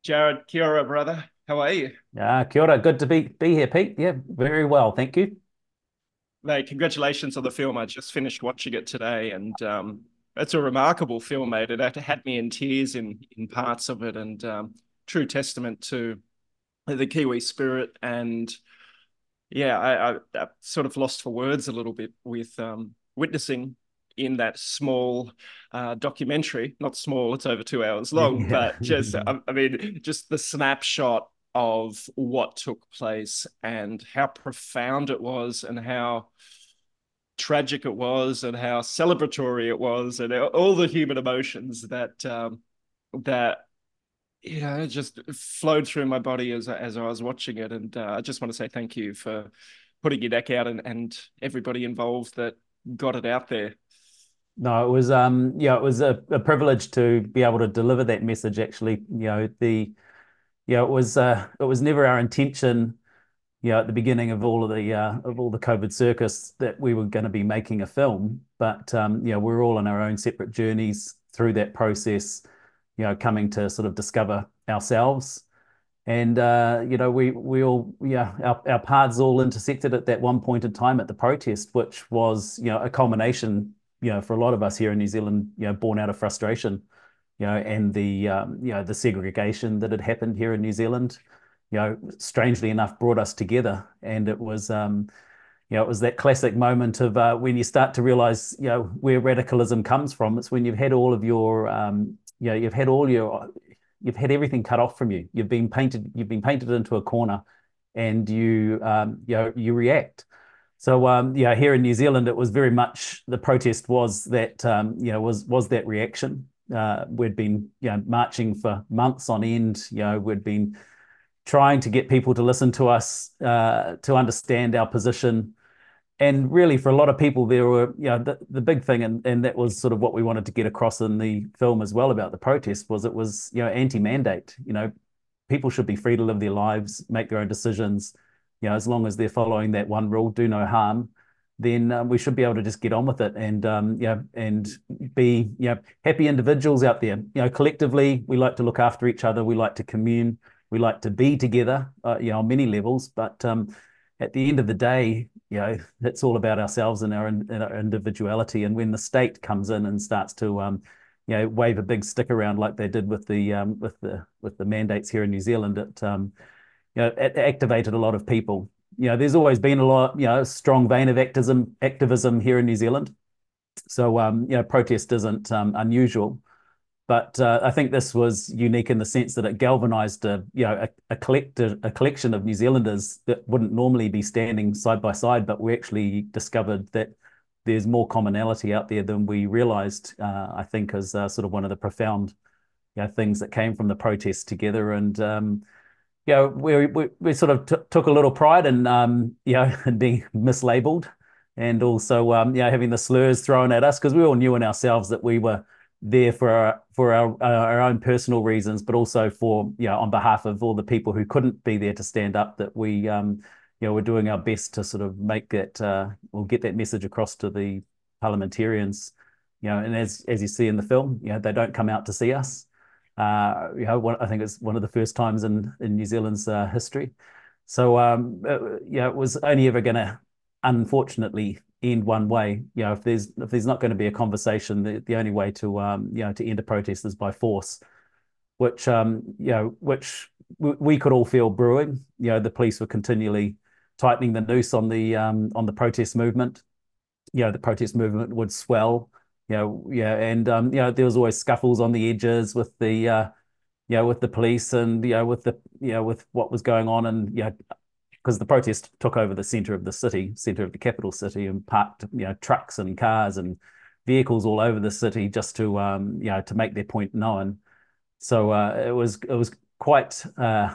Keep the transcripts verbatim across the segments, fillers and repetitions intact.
Jared, kia ora, brother. How are you? Ah, kia ora. Good to be be here, Pete. Yeah, very well, thank you. Mate, congratulations on the film. I just finished watching it today, and um, it's a remarkable film, mate. It had had me in tears in in parts of it, and um, true testament to the Kiwi spirit. And yeah, I, I, I sort of lost for words a little bit with um, witnessing in that small uh, documentary. Not small; it's over two hours long, Yeah. but just I, I mean, just the snapshot of what took place and how profound it was, and how tragic it was, and how celebratory it was, and all the human emotions that um, that you know just flowed through my body as as I was watching it. And uh, I just want to say thank you for putting your neck out, and, and everybody involved that got it out there. No, it was um yeah, it was a, a privilege to be able to deliver that message actually. You know, the yeah, it was uh it was never our intention, you know, at the beginning of all of the uh of all the COVID circus that we were going to be making a film. But um, you know, we're all on our own separate journeys through that process, you know, coming to sort of discover ourselves. And uh, you know, we we all yeah, our, our paths all intersected at that one point in time at the protest, which was, you know, a culmination, you know, for a lot of us here in New Zealand, you know, born out of frustration, you know, and the um, you know, the segregation that had happened here in New Zealand, you know, strangely enough brought us together. And it was um, you know, it was that classic moment of uh, when you start to realize, you know, where radicalism comes from. It's when you've had all of your um, you know, you've had all your you've had everything cut off from you. You've been painted, you've been painted into a corner, and you um, you know, you react. So um, yeah, here in New Zealand, it was very much the protest was that um, you know, was was that reaction. Uh, we'd been, you know, marching for months on end. You know, we'd been trying to get people to listen to us, uh, to understand our position. And really, for a lot of people, there were, you know, the, the big thing, and, and that was sort of what we wanted to get across in the film as well about the protest, was it was, you know, anti-mandate. You know, people should be free to live their lives, make their own decisions. You know, as long as they're following that one rule, do no harm, then um, we should be able to just get on with it, and um, you know, and be, you know, happy individuals out there. You know, collectively, we like to look after each other. We like to commune. We like to be together. Uh, you know, on many levels. But um, at the end of the day, you know, it's all about ourselves and our, and our individuality. And when the state comes in and starts to um, you know, wave a big stick around like they did with the um, with the with the mandates here in New Zealand, it um, you know, it activated a lot of people. You know, there's always been a lot, you know, strong vein of activism activism here in New Zealand. So um, you know, protest isn't um, unusual. But uh, I think this was unique in the sense that it galvanized a, you know, a, a collective a collection of New Zealanders that wouldn't normally be standing side by side, but we actually discovered that there's more commonality out there than we realized. Uh, I think is uh, sort of one of the profound, you know, things that came from the protests together. And um, you know, we we, we sort of t- took a little pride in, um, you know, in being mislabeled, and also um, you know, having the slurs thrown at us, because we all knew in ourselves that we were there for our for our uh, our own personal reasons, but also for, you know, on behalf of all the people who couldn't be there to stand up, that we um, you know, we're doing our best to sort of make that uh, or get that message across to the parliamentarians. You know, and as as you see in the film, you know, they don't come out to see us. Uh, you know, one, I think it's one of the first times in in New Zealand's uh, history. So um, uh, yeah, it was only ever going to, unfortunately, end one way. You know, if there's if there's not going to be a conversation, the, the only way to um, you know, to end a protest is by force, which um, you know, which w- we could all feel brewing. You know, the police were continually tightening the noose on the um, on the protest movement. You know, the protest movement would swell. You know, yeah, and um, you know, there was always scuffles on the edges with the uh, you know, with the police, and, you know, with the, you know, with what was going on. And, you know, because the protest took over the center of the city, center of the capital city, and parked, you know, trucks and cars and vehicles all over the city just to um, you know, to make their point known. So uh, it was it was quite uh,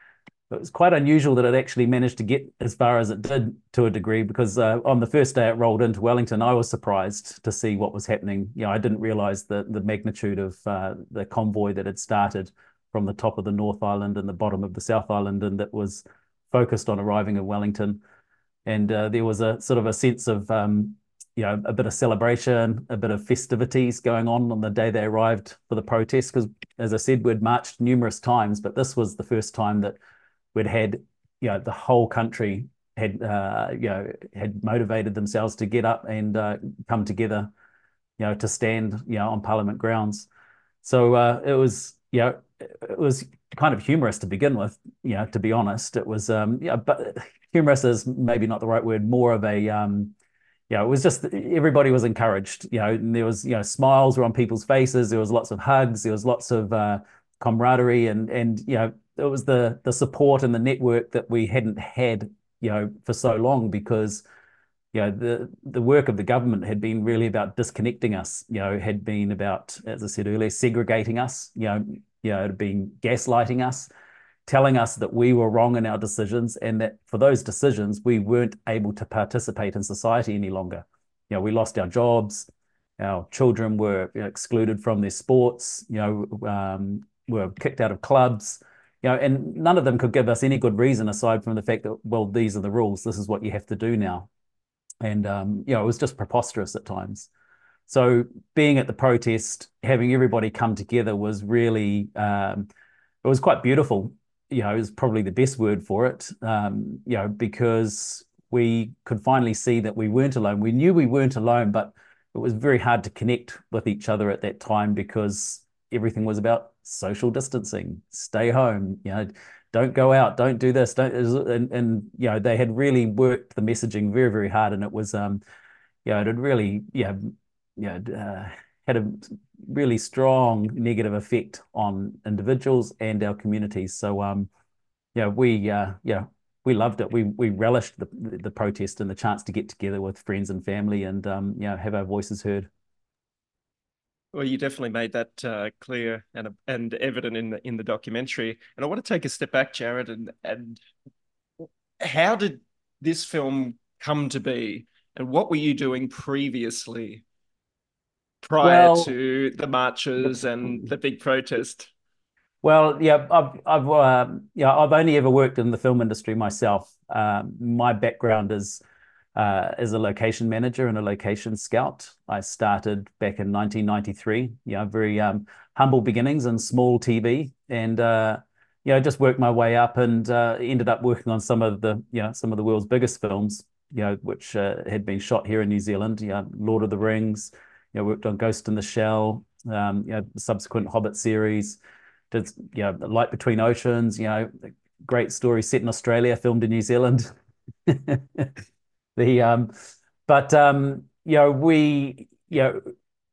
it was quite unusual that it actually managed to get as far as it did, to a degree, because uh, on the first day it rolled into Wellington, I was surprised to see what was happening. You know, I didn't realize the the magnitude of uh, the convoy that had started from the top of the North Island and the bottom of the South Island, and that was focused on arriving in Wellington. And uh, there was a sort of a sense of um, you know, a bit of celebration, a bit of festivities going on on the day they arrived for the protest. Because, as I said, we'd marched numerous times, but this was the first time that we'd had, you know, the whole country had, uh, you know, had motivated themselves to get up and uh, come together, you know, to stand, you know, on Parliament grounds. So uh, it was, you know, it was kind of humorous to begin with, you know, to be honest. It was, um, yeah, but humorous is maybe not the right word, more of a, um, you know, it was just everybody was encouraged, you know, and there was, you know, smiles were on people's faces. There was lots of hugs. There was lots of uh, camaraderie, and, and, you know, it was the, the support and the network that we hadn't had, you know, for so long, because, you know, the, the work of the government had been really about disconnecting us, you know, had been about, as I said earlier, segregating us, you know, you know, it had been gaslighting us, telling us that we were wrong in our decisions, and that for those decisions, we weren't able to participate in society any longer. You know, we lost our jobs, our children were, you know, excluded from their sports, you know, um, were kicked out of clubs, you know, and none of them could give us any good reason aside from the fact that, well, these are the rules. This is what you have to do now. And, um, you know, it was just preposterous at times. So being at the protest, having everybody come together was really, um, it was quite beautiful. You know, is probably the best word for it. Um, you know, because we could finally see that we weren't alone. We knew we weren't alone, but it was very hard to connect with each other at that time, because everything was about social distancing, stay home, you know, don't go out, don't do this, don't, and, and you know, they had really worked the messaging very, very hard, and it was, um, you know, it had really, yeah, you know, uh, had a really strong negative effect on individuals and our communities. So, um, yeah, we, uh, yeah, we loved it. We we relished the the protest and the chance to get together with friends and family, and um, you know, have our voices heard. Well, you definitely made that uh, clear and and evident in the in the documentary. And I want to take a step back, Jared, and and how did this film come to be, and what were you doing previously, prior Well, to the marches and the big protest? Well, yeah, I've I've uh, yeah, I've only ever worked in the film industry myself. Um, my background is uh, as a location manager and a location scout. I started back in nineteen ninety-three. You know, very um, humble beginnings in small T V, and uh, you know, just worked my way up, and uh, ended up working on some of the, you know, some of the world's biggest films. You know, which uh, had been shot here in New Zealand. You know, Lord of the Rings. You know, worked on Ghost in the Shell. Um, you know, the subsequent Hobbit series. Did, you know, Light Between Oceans, you know, great story set in Australia, filmed in New Zealand. the um, but um, you know, we, you know,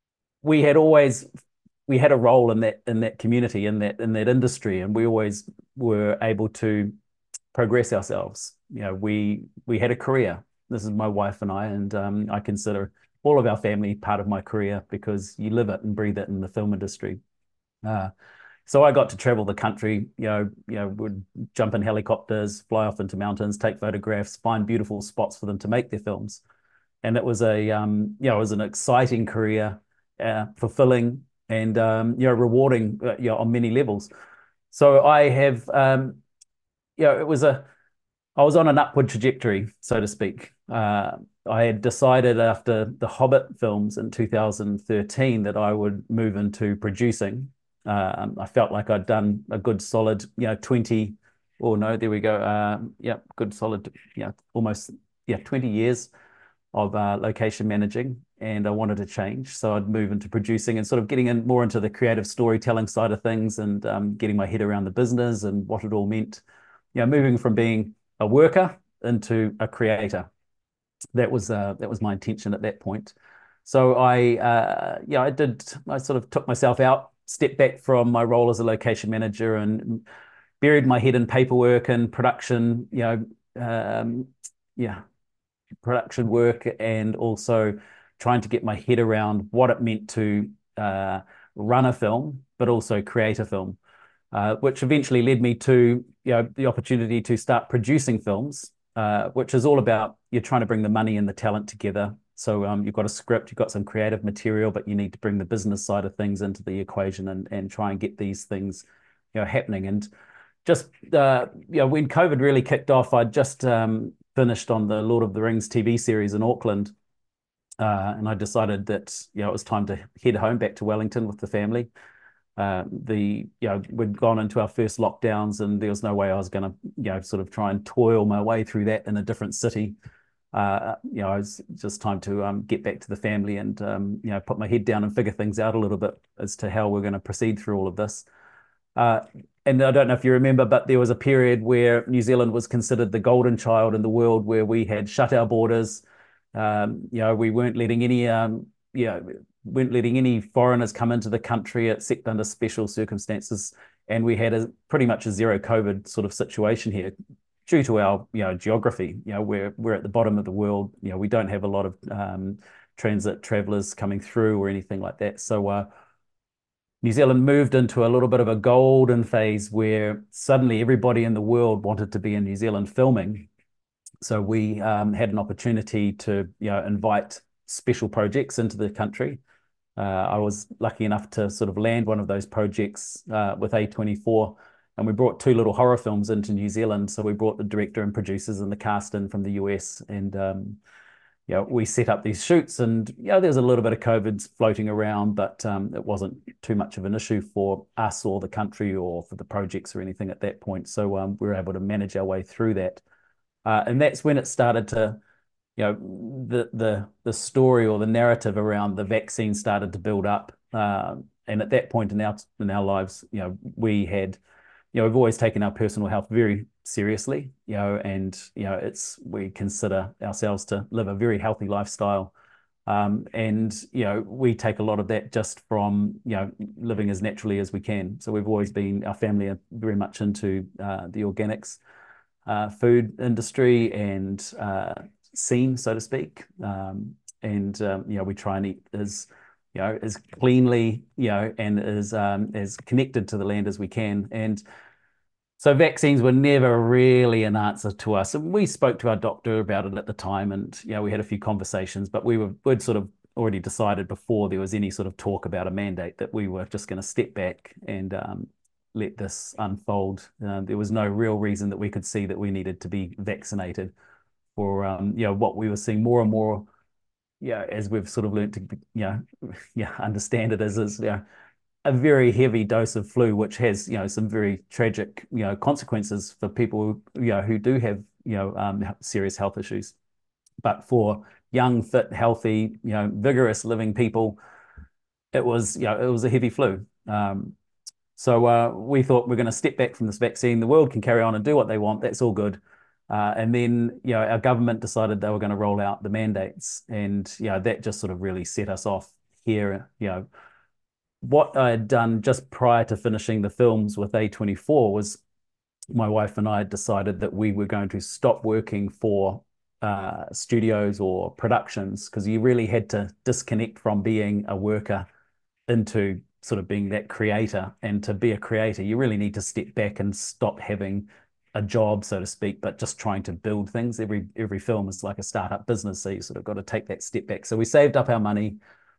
we had always we had a role in that in that community, in that in that industry, and we always were able to progress ourselves. You know, we we had a career. This is my wife and I, and um, I consider all of our family part of my career, because you live it and breathe it in the film industry. Uh, so I got to travel the country, you know, you know, would jump in helicopters, fly off into mountains, take photographs, find beautiful spots for them to make their films. And it was a, um, you know, it was an exciting career, uh, fulfilling, and, um, you know, rewarding, uh, you know, on many levels. So I have, um, you know, it was a, I was on an upward trajectory, so to speak. Uh, I had decided after the Hobbit films in two thousand thirteen that I would move into producing. Um, I felt like I'd done a good solid, you know, twenty, or no, there we go. Um, yeah, good solid, yeah, almost, yeah, twenty years of uh, location managing, and I wanted to change. So I'd move into producing and sort of getting in more into the creative storytelling side of things, and um, getting my head around the business and what it all meant. You know, moving from being a worker into a creator. That was uh, that was my intention at that point. So I, uh, yeah, I did. I sort of took myself out, stepped back from my role as a location manager, and buried my head in paperwork and production. You know, um, yeah, production work, and also trying to get my head around what it meant to uh, run a film, but also create a film, uh, which eventually led me to, you know, the opportunity to start producing films, uh, which is all about, you're trying to bring the money and the talent together. So um, you've got a script, you've got some creative material, but you need to bring the business side of things into the equation, and and try and get these things, you know, happening. And just uh, you know, when COVID really kicked off, I just um, finished on the Lord of the Rings T V series in Auckland, Uh, and I decided that, you know, it was time to head home back to Wellington with the family. Uh, the you know we'd gone into our first lockdowns, and there was no way I was going to you know sort of try and toil my way through that in a different city. Uh, you know, it was just time to um, get back to the family and um, you know put my head down and figure things out a little bit as to how we're going to proceed through all of this. Uh, and I don't know if you remember, but there was a period where New Zealand was considered the golden child in the world, where we had shut our borders. Um, you know, we weren't letting any, um, you know, weren't letting any foreigners come into the country except under special circumstances, and we had a pretty much a zero COVID sort of situation here due to our, you know, geography. You know, we're we're at the bottom of the world. You know, we don't have a lot of um, transit travelers coming through or anything like that. So. Uh, New Zealand moved into a little bit of a golden phase where suddenly everybody in the world wanted to be in New Zealand filming. So we um, had an opportunity to, you know, invite special projects into the country. Uh, I was lucky enough to sort of land one of those projects uh, with A twenty-four, and we brought two little horror films into New Zealand. So we brought the director and producers and the cast in from the U S, and um, you know, we set up these shoots, and you know, there's a little bit of COVID floating around, but um, it wasn't too much of an issue for us or the country or for the projects or anything at that point. So um, we were able to manage our way through that, uh, and that's when it started to, you know, the the the story or the narrative around the vaccine started to build up. Uh, and at that point in our in our lives, you know, we had, you know, we've always taken our personal health very seriously, you know, and, you know, it's, we consider ourselves to live a very healthy lifestyle. Um, and, you know, we take a lot of that just from, you know, living as naturally as we can. So we've always been, our family are very much into uh, the organics uh, food industry and uh, scene, so to speak. Um, and, um, you know, we try and eat as, you know, as cleanly, you know, and as um, as connected to the land as we can. And so vaccines were never really an answer to us. And we spoke to our doctor about it at the time, and you know, we had a few conversations, but we were we'd sort of already decided before there was any sort of talk about a mandate that we were just going to step back and um, let this unfold. Uh, there was no real reason that we could see that we needed to be vaccinated for um, you know, what we were seeing more and more, yeah, as we've sort of learned to, you know, yeah, understand it as is, you know, a very heavy dose of flu, which has, you know, some very tragic, you know, consequences for people, you know, who do have, you know, um, serious health issues. But for young, fit, healthy, you know, vigorous living people, it was, you know, it was a heavy flu. Um, so uh, we thought we're going to step back from this vaccine. The world can carry on and do what they want. That's all good. Uh, and then, you know, our government decided they were going to roll out the mandates, and you know, that just sort of really set us off here. You know, what I had done just prior to finishing the films with A twenty-four was my wife and I had decided that we were going to stop working for uh, studios or productions, because you really had to disconnect from being a worker into sort of being that creator. And to be a creator, you really need to step back and stop having a job, so to speak, but just trying to build things. Every every film is like a startup business, so you sort of got to take that step back. So we saved up our money.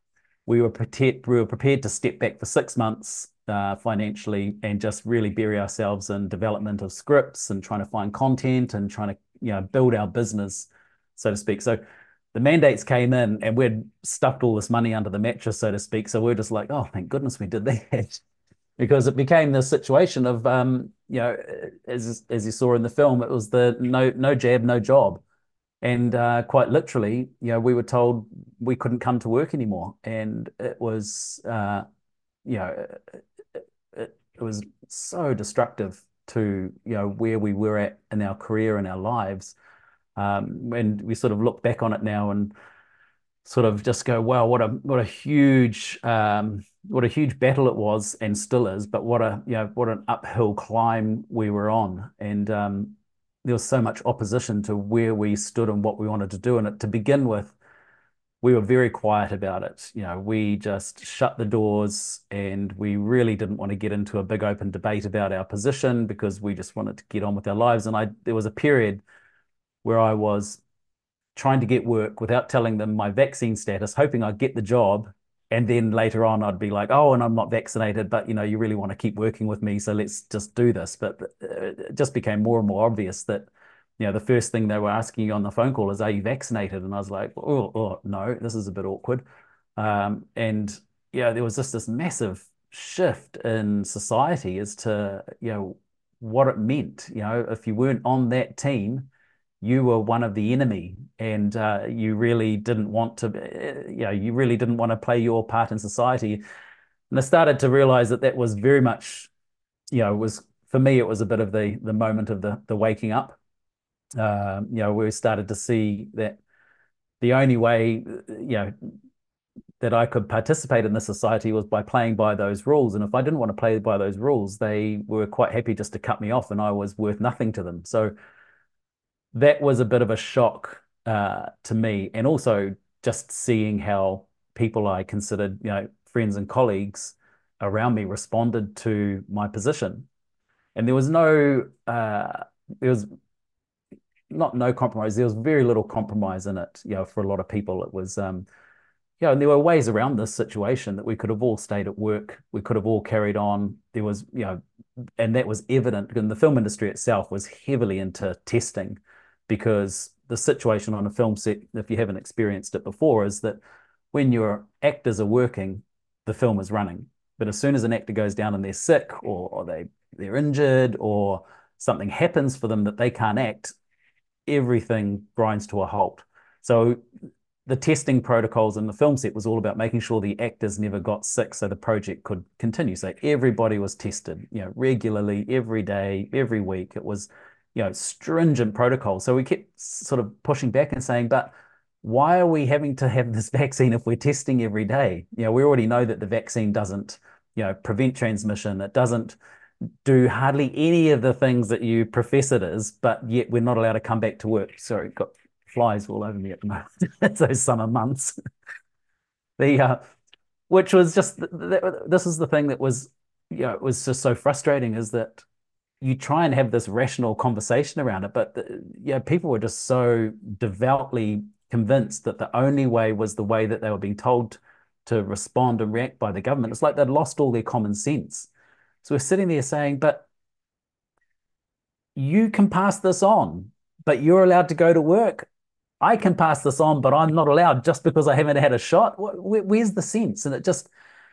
We were prepared. We were prepared to step back for six months uh, financially and just really bury ourselves in development of scripts and trying to find content and trying to, you know, build our business, so to speak. So the mandates came in, and we'd stuffed all this money under the mattress, so to speak. So we're just like, oh, thank goodness we did that. Because it became this situation of, um, you know, as as you saw in the film, it was the no no jab, no job, and uh, quite literally, you know, we were told we couldn't come to work anymore, and it was, uh, you know, it, it, it was so destructive to, you know, where we were at in our career and our lives, um, and we sort of look back on it now and sort of just go, wow, what a what a huge um, what a huge battle it was and still is, but what a, you know, what an uphill climb we were on. And um, there was so much opposition to where we stood and what we wanted to do. And it, to begin with, we were very quiet about it. You know, we just shut the doors, and we really didn't want to get into a big open debate about our position, because we just wanted to get on with our lives. And I there was a period where I was trying to get work without telling them my vaccine status, hoping I'd get the job. And then later on, I'd be like, oh, and I'm not vaccinated, but you know, you really want to keep working with me, so let's just do this. But it just became more and more obvious that you know, the first thing they were asking you on the phone call is, are you vaccinated? And I was like, oh, oh no, this is a bit awkward. Um, and yeah, there was just this massive shift in society as to, you know, what it meant. You know, if you weren't on that team, you were one of the enemy, and uh, you really didn't want to, uh, you know, you really didn't want to play your part in society. And I started to realize that that was very much, you know, was for me, it was a bit of the the moment of the the waking up. Um, you know, we started to see that the only way, you know, that I could participate in the society was by playing by those rules. And if I didn't want to play by those rules, they were quite happy just to cut me off, and I was worth nothing to them. So that was a bit of a shock uh, to me, and also just seeing how people I considered, you know, friends and colleagues around me responded to my position. And there was no, uh, there was not no compromise. There was very little compromise in it. You know, for a lot of people, it was, um, you know, and there were ways around this situation that we could have all stayed at work. We could have all carried on. There was, you know, and that was evident. And the film industry itself was heavily into testing, because the situation on a film set, if you haven't experienced it before, is that when your actors are working, the film is running. But as soon as an actor goes down and they're sick, or, or they they're injured, or something happens for them that they can't act, everything grinds to a halt. So the testing protocols in the film set was all about making sure the actors never got sick so the project could continue. So everybody was tested, you know, regularly, every day, every week. It was, you know, stringent protocol. So we kept sort of pushing back and saying, but why are we having to have this vaccine if we're testing every day? You know, we already know that the vaccine doesn't, you know, prevent transmission. It doesn't do hardly any of the things that you profess it is, but yet we're not allowed to come back to work. Sorry, got flies all over me at the moment. It's those summer months. The uh, which was just th this is the thing that was, you know, it was just so frustrating, is that you try and have this rational conversation around it, but the, yeah, people were just so devoutly convinced that the only way was the way that they were being told to respond and react by the government. It's like they'd lost all their common sense. So we're sitting there saying, but you can pass this on, but you're allowed to go to work. I can pass this on, but I'm not allowed just because I haven't had a shot. Where, where's the sense? And it just,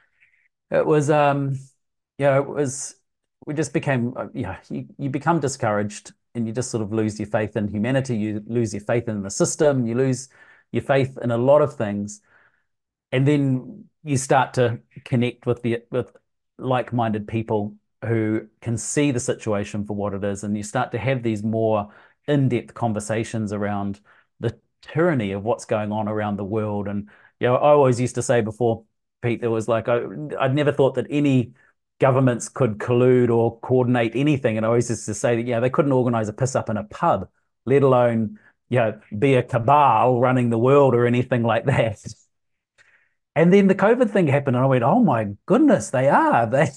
it was, um, you know, it was, we just became, uh, you know, you, you become discouraged, and you just sort of lose your faith in humanity. You lose your faith in the system. You lose your faith in a lot of things. And then you start to connect with the, with like-minded people who can see the situation for what it is. And you start to have these more in-depth conversations around the tyranny of what's going on around the world. And, you know, I always used to say before, Pete, there was like, I, I'd never thought that any governments could collude or coordinate anything. And I always used to say that, yeah, they couldn't organize a piss up in a pub, let alone, you know, be a cabal running the world or anything like that. And then the COVID thing happened, and I went, oh my goodness, they are. They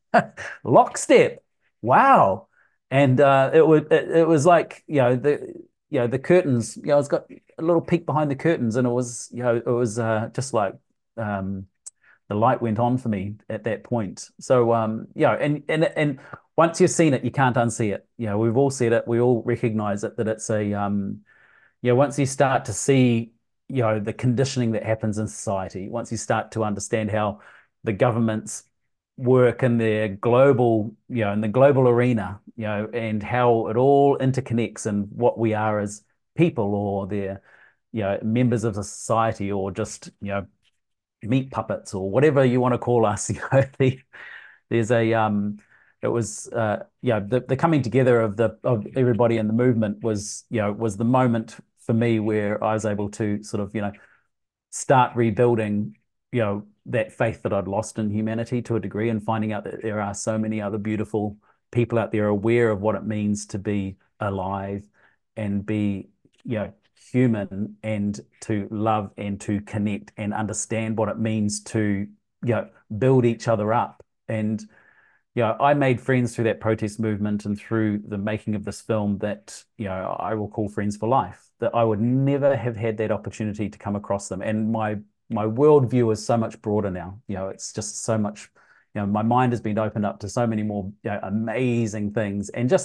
lockstep. Wow. And uh, it was it, it was like, you know, the you know, the curtains, you know, it's got a little peek behind the curtains, and it was, you know, it was uh, just like um, the light went on for me at that point. So um, you know, and and and once you've seen it, you can't unsee it. You know, we've all said it, we all recognize it, that it's a um, you know, once you start to see, you know, the conditioning that happens in society, once you start to understand how the governments work in their global, you know, in the global arena, you know, and how it all interconnects, and what we are as people, or they're, you know, members of a society, or just, you know, meat puppets, or whatever you want to call us. You know, the, there's a um it was uh yeah, the, the coming together of the of everybody in the movement was, you know, was the moment for me where I was able to sort of, you know, start rebuilding, you know, that faith that I'd lost in humanity to a degree, and finding out that there are so many other beautiful people out there aware of what it means to be alive and be, you know, human, and to love and to connect and understand what it means to, you know, build each other up. And, you know, I made friends through that protest movement and through the making of this film that, you know, I will call friends for life, that I would never have had that opportunity to come across them. And my my worldview is so much broader now. You know, it's just so much, you know, my mind has been opened up to so many more, you know, amazing things. And just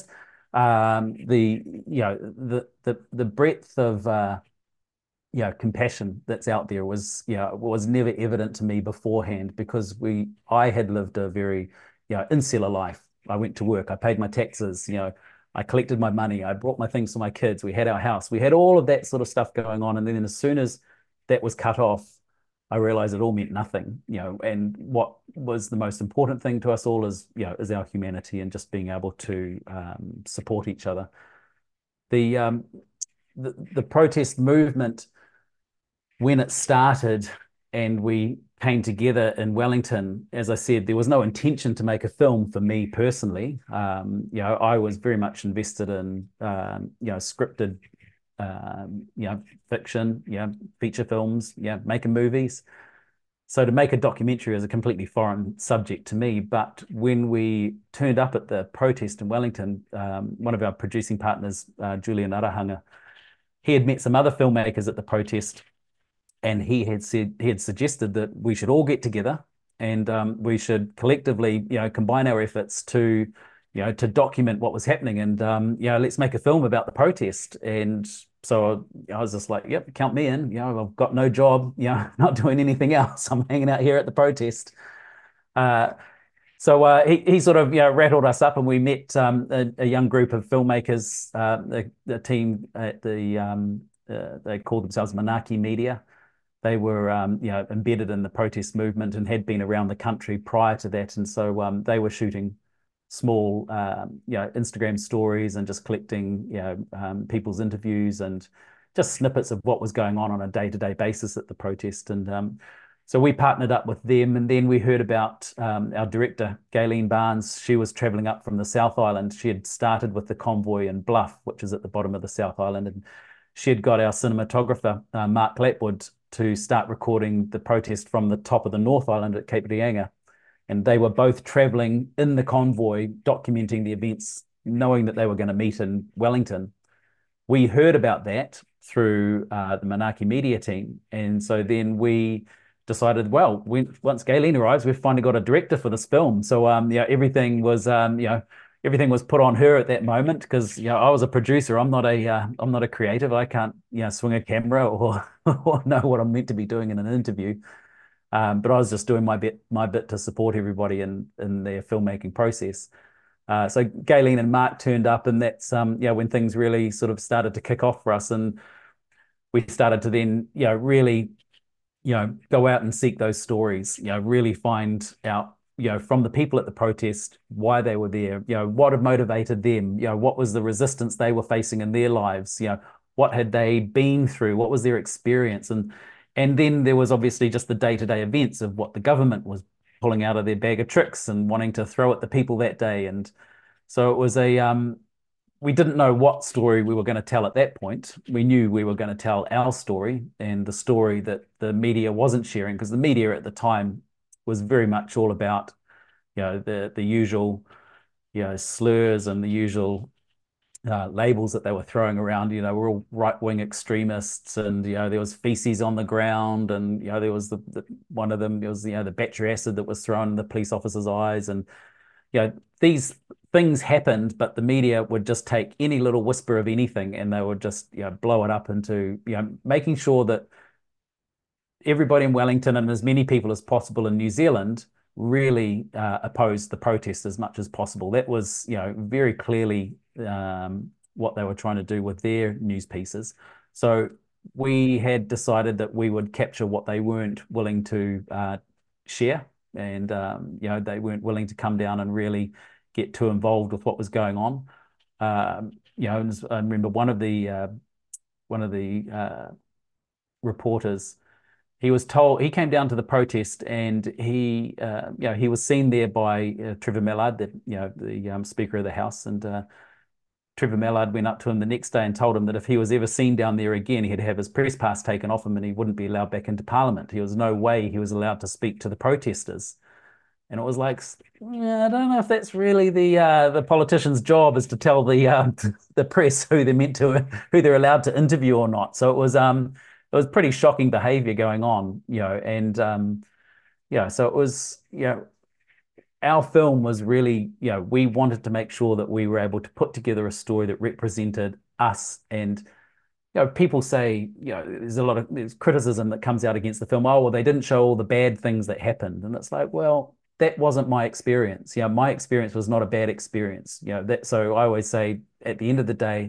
um, the you know the the the breadth of uh, you know compassion that's out there was you know was never evident to me beforehand because we I had lived a very you know insular life. I went to work, I paid my taxes, you know, I collected my money, I brought my things for my kids, we had our house, we had all of that sort of stuff going on, and then as soon as that was cut off, I realized it all meant nothing, you know, and what was the most important thing to us all is, you know, is our humanity and just being able to um, support each other. The, um, the the protest movement, when it started and we came together in Wellington, as I said, there was no intention to make a film for me personally. Um, you know, I was very much invested in, um, you know, scripted, um, you know, fiction, you know, feature films, you know, making movies. So to make a documentary is a completely foreign subject to me. But when we turned up at the protest in Wellington, um, one of our producing partners, uh, Julian Arahanga, he had met some other filmmakers at the protest, and he had said he had suggested that we should all get together and um, we should collectively, you know, combine our efforts to, you know, to document what was happening, and um, you know, let's make a film about the protest. And so I was just like, yep, count me in. You know, I've got no job, you know, not doing anything else. I'm hanging out here at the protest. Uh, so uh, he, he sort of you know rattled us up, and we met um, a, a young group of filmmakers, uh, the, the team at the um, uh, they called themselves Manaki Media. They were, um, you know, embedded in the protest movement and had been around the country prior to that, and so um, they were shooting small, um, you know, Instagram stories and just collecting, you know, um, people's interviews and just snippets of what was going on on a day-to-day basis at the protest. And um, so we partnered up with them, and then we heard about um, our director, Gayleen Barnes. She was traveling up from the South Island. She had started with the convoy in Bluff, which is at the bottom of the South Island, and she had got our cinematographer, uh, Mark Lapwood, to start recording the protest from the top of the North Island at Cape Reinga. And they were both traveling in the convoy, documenting the events, knowing that they were going to meet in Wellington. We heard about that through uh, the Manaki Media team. And so then we decided, well, we, once Gayleen arrives, we've finally got a director for this film. So um, yeah, everything was, um, you know, everything was put on her at that moment because you know I was a producer. I'm not a uh, I'm not a creative. I can't you know swing a camera or or know what I'm meant to be doing in an interview. Um, but I was just doing my bit my bit to support everybody in in their filmmaking process. Uh, so Gayleen and Mark turned up, and that's um yeah when things really sort of started to kick off for us, and we started to then you know really you know go out and seek those stories. You know really find out you know, from the people at the protest, why they were there, you know, what had motivated them, you know, what was the resistance they were facing in their lives, you know, what had they been through, what was their experience, and and then there was obviously just the day-to-day events of what the government was pulling out of their bag of tricks and wanting to throw at the people that day, and so it was a um, we didn't know what story we were going to tell at that point. We knew we were going to tell our story and the story that the media wasn't sharing, because the media at the time was very much all about, you know, the the usual, you know, slurs and the usual uh, labels that they were throwing around. You know, we're all right-wing extremists, and you know, there was feces on the ground, and you know, there was the, the one of them. It was you know the battery acid that was thrown in the police officers' eyes, and you know, these things happened, but the media would just take any little whisper of anything and they would just you know blow it up into you know making sure that everybody in Wellington and as many people as possible in New Zealand really uh, opposed the protest as much as possible. That was, you know, very clearly um, what they were trying to do with their news pieces. So we had decided that we would capture what they weren't willing to uh, share, and um, you know, they weren't willing to come down and really get too involved with what was going on. Um, you know, I remember one of the uh, one of the uh, reporters, he was told, he came down to the protest, and he, uh, you know, he was seen there by uh, Trevor Mallard, the, you know, the um, Speaker of the House, and uh, Trevor Mallard went up to him the next day and told him that if he was ever seen down there again, he'd have his press pass taken off him and he wouldn't be allowed back into Parliament. There was no way he was allowed to speak to the protesters. And it was like, yeah, I don't know if that's really the uh, the politician's job, is to tell the uh, the press who they're meant to, who they're allowed to interview or not. So it was um it was pretty shocking behaviour going on, you know, and um yeah, so it was, you know, our film was really, you know, we wanted to make sure that we were able to put together a story that represented us. And you know, people say, you know, there's a lot of there's criticism that comes out against the film. Oh, well, they didn't show all the bad things that happened. And it's like, well, that wasn't my experience. You know, my experience was not a bad experience. You know, that so I always say at the end of the day,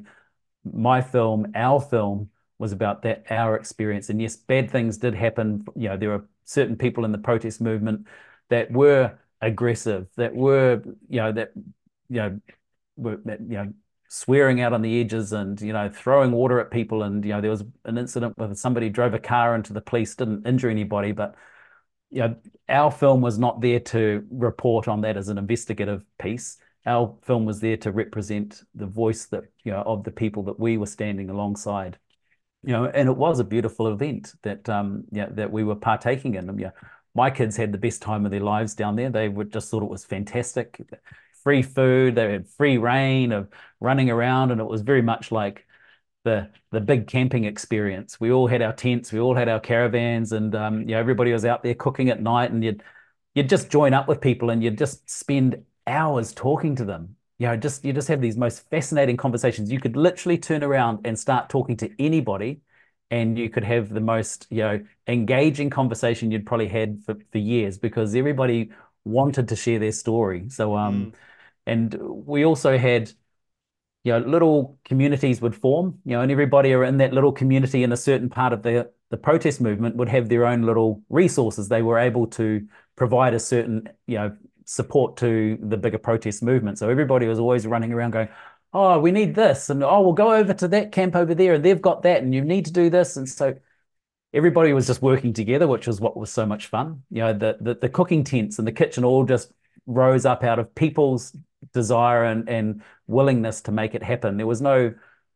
my film, our film was about that, our experience. And yes, bad things did happen. You know, there were certain people in the protest movement that were aggressive, that were, you know, that, you know, were, that, you know, swearing out on the edges and, you know, throwing water at people. And, you know, there was an incident where somebody drove a car into the police, didn't injure anybody, but, you know, our film was not there to report on that as an investigative piece. Our film was there to represent the voice that, you know, of the people that we were standing alongside. You know, and it was a beautiful event that, um, yeah, that we were partaking in. Yeah, my kids had the best time of their lives down there. They would just thought it was fantastic. Free food, they had free reign of running around, and it was very much like the the big camping experience. We all had our tents, we all had our caravans, and um, you know, everybody was out there cooking at night, and you'd you'd just join up with people, and you'd just spend hours talking to them. You know, just you just have these most fascinating conversations. You could literally turn around and start talking to anybody, and you could have the most, you know, engaging conversation you'd probably had for, for years, because everybody wanted to share their story. So um Mm. and we also had, you know, little communities would form, you know, and everybody are in that little community in a certain part of the the protest movement would have their own little resources. They were able to provide a certain, you know, support to the bigger protest movement. So everybody was always running around going, oh, we need this, and oh, we'll go over to that camp over there, and they've got that, and you need to do this. And so everybody was just working together, which was what was so much fun. You know, the the, the cooking tents and the kitchen all just rose up out of people's desire and, and willingness to make it happen. There was no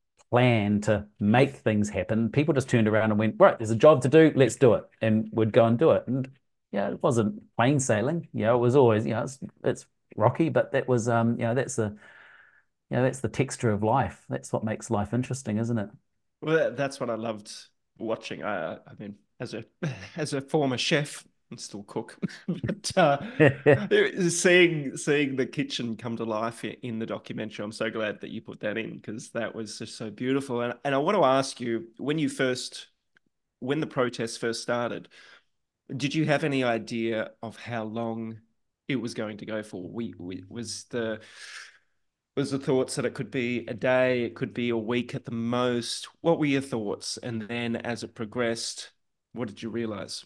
plan to make things happen. People just turned around and went, right, there's a job to do, let's do it. And would go and do it. And yeah, it wasn't plain sailing. You know, it was always, you know, it's, it's rocky, but that was, um, you know, that's the, you know, that's the texture of life. That's what makes life interesting, isn't it? Well, that's what I loved watching. I, I mean, as a as a former chef and still cook, but uh, seeing seeing the kitchen come to life in the documentary, I'm so glad that you put that in, because that was just so beautiful. And and I want to ask you, when you first, when the protests first started, did you have any idea of how long it was going to go for? We, we was the was the thoughts that it could be a day, it could be a week at the most? What were your thoughts? And then as it progressed, what did you realize?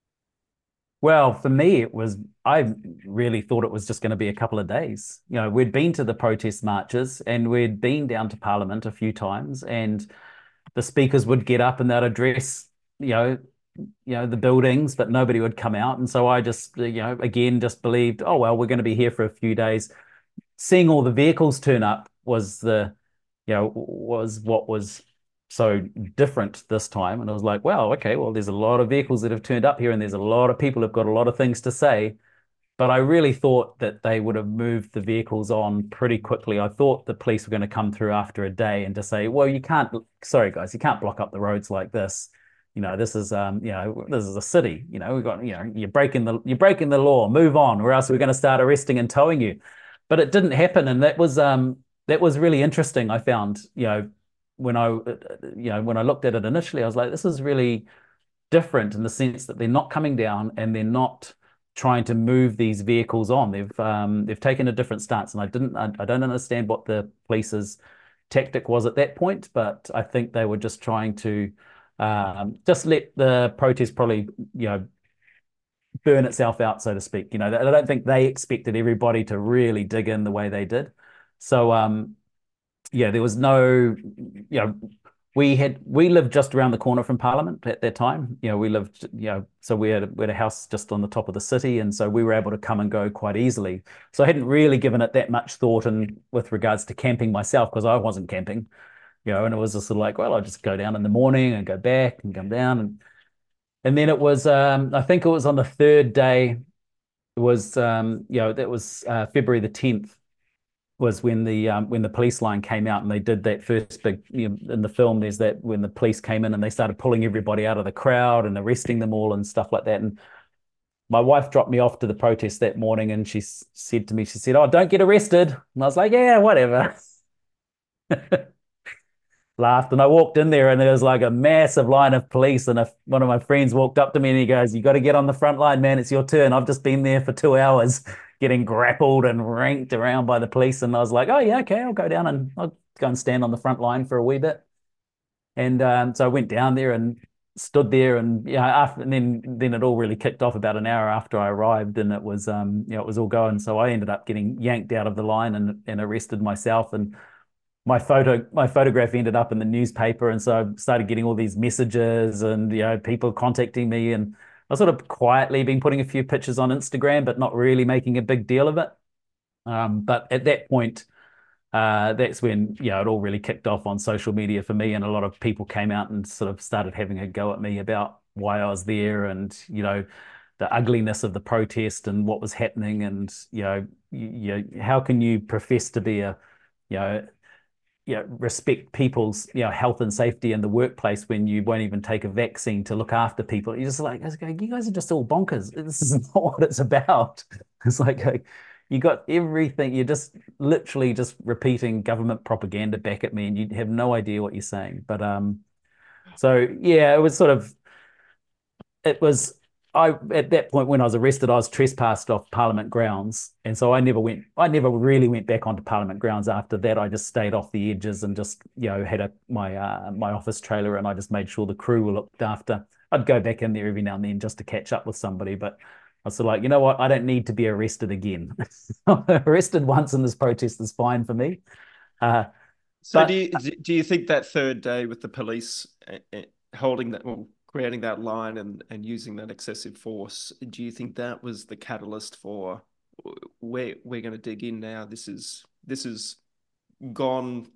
Well, for me, it was, I really thought it was just going to be a couple of days. You know, we'd been to the protest marches and we'd been down to Parliament a few times, and the speakers would get up and they'd address, you know, you know, the buildings, but nobody would come out. And so I just, you know, again, just believed, oh, well, we're going to be here for a few days. Seeing all the vehicles turn up was the, you know, was what was so different this time. And I was like, wow, okay, well, there's a lot of vehicles that have turned up here, and there's a lot of people who've got a lot of things to say. But I really thought that they would have moved the vehicles on pretty quickly. I thought the police were going to come through after a day and to say, well, you can't, sorry, guys, you can't block up the roads like this. You know, this is, um, you know, this is a city. You know, we've got, you know, you're breaking the, you're breaking the law. Move on, or else we're going to start arresting and towing you. But it didn't happen, and that was, um, that was really interesting. I found, you know, when I, you know, when I looked at it initially, I was like, this is really different in the sense that they're not coming down and they're not trying to move these vehicles on. They've um, they've taken a different stance, and I didn't, I, I don't understand what the police's tactic was at that point, but I think they were just trying to um, just let the protest probably, you know, burn itself out, so to speak. You know, I don't think they expected everybody to really dig in the way they did. So, um, yeah, there was no, you know, we had we lived just around the corner from Parliament at that time. You know, we lived, you know, so we had, we had a house just on the top of the city, and so we were able to come and go quite easily. So I hadn't really given it that much thought, and with regards to camping myself, because I wasn't camping, you know, and it was just sort of like, well, I'll just go down in the morning and go back and come down, and and then it was, um, I think it was on the third day, it was, um, you know, that was uh, February the tenth, was when the um, when the police line came out, and they did that first big, you know, in the film there's that when the police came in and they started pulling everybody out of the crowd and arresting them all and stuff like that. And my wife dropped me off to the protest that morning, and she said to me, she said, "Oh, don't get arrested." And I was like, "Yeah, whatever." Laughed, and I walked in there, and there was like a massive line of police. And a, one of my friends walked up to me and he goes, "You got to get on the front line, man. It's your turn. I've just been there for two hours getting grappled and ranked around by the police." And I was like, "Oh, yeah, okay, I'll go down and I'll go and stand on the front line for a wee bit." And um, so I went down there and stood there, and yeah, after, and then then it all really kicked off about an hour after I arrived, and it was um, you know, it was all going. So I ended up getting yanked out of the line and and arrested myself, and my photo my photograph ended up in the newspaper, and so I started getting all these messages, and you know, people contacting me, and I sort of quietly been putting a few pictures on Instagram, but not really making a big deal of it. Um, but at that point, uh, that's when, you know, it all really kicked off on social media for me, and a lot of people came out and sort of started having a go at me about why I was there, and you know, the ugliness of the protest and what was happening, and you know, you, you how can you profess to be a, you know, you know, respect people's, you know, health and safety in the workplace when you won't even take a vaccine to look after people? You're just like, I was going, you guys are just all bonkers. This is not what it's about. It's like, like you got everything. You're just literally just repeating government propaganda back at me, and you have no idea what you're saying. But um, so yeah, it was sort of it was I at that point when I was arrested, I was trespassed off Parliament grounds, and so I never went. I never really went back onto Parliament grounds after that. I just stayed off the edges and just, you know, had a my uh, my office trailer, and I just made sure the crew were looked after. I'd go back in there every now and then just to catch up with somebody, but I was sort of like, you know what, I don't need to be arrested again. Arrested once in this protest is fine for me. Uh, So do but you do you think that third day with the police uh, uh, holding that, well, creating that line and and using that excessive force, do you think that was the catalyst for we're we're going to dig in now? This is this is gone.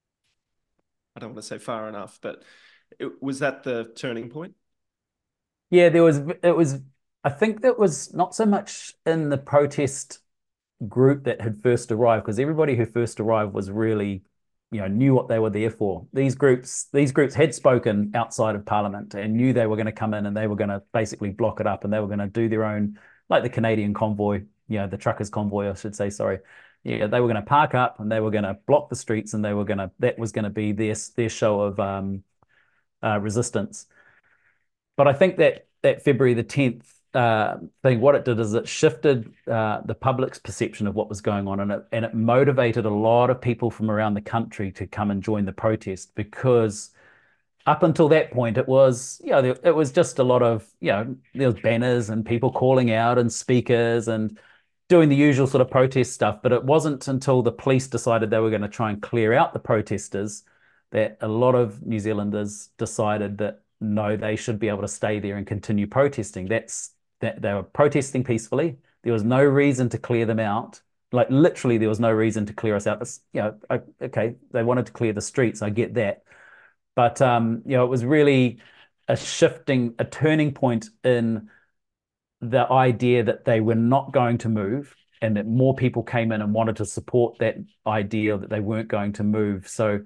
I don't want to say far enough, but it, was that the turning point? yeah, there was it was. I think that was not so much in the protest group that had first arrived, because everybody who first arrived was really, you know, knew what they were there for. These groups, these groups had spoken outside of Parliament and knew they were going to come in and they were going to basically block it up, and they were going to do their own, like the Canadian convoy, you know, the truckers convoy, I should say, sorry. Yeah, they were going to park up and they were going to block the streets, and they were going to, that was going to be their their show of um, uh, resistance. But I think that that February the tenth uh, thing, what it did is it shifted uh, the public's perception of what was going on, and it and it motivated a lot of people from around the country to come and join the protest, because up until that point, it was, you know, there, it was just a lot of, you know, there was banners and people calling out and speakers and doing the usual sort of protest stuff. But it wasn't until the police decided they were going to try and clear out the protesters that a lot of New Zealanders decided that no, they should be able to stay there and continue protesting. That's that they were protesting peacefully. There was no reason to clear them out. Like literally, there was no reason to clear us out. It's, you know, okay, they wanted to clear the streets. I get that. But um, you know, it was really a shifting, a turning point in the idea that they were not going to move, and that more people came in and wanted to support that idea that they weren't going to move. So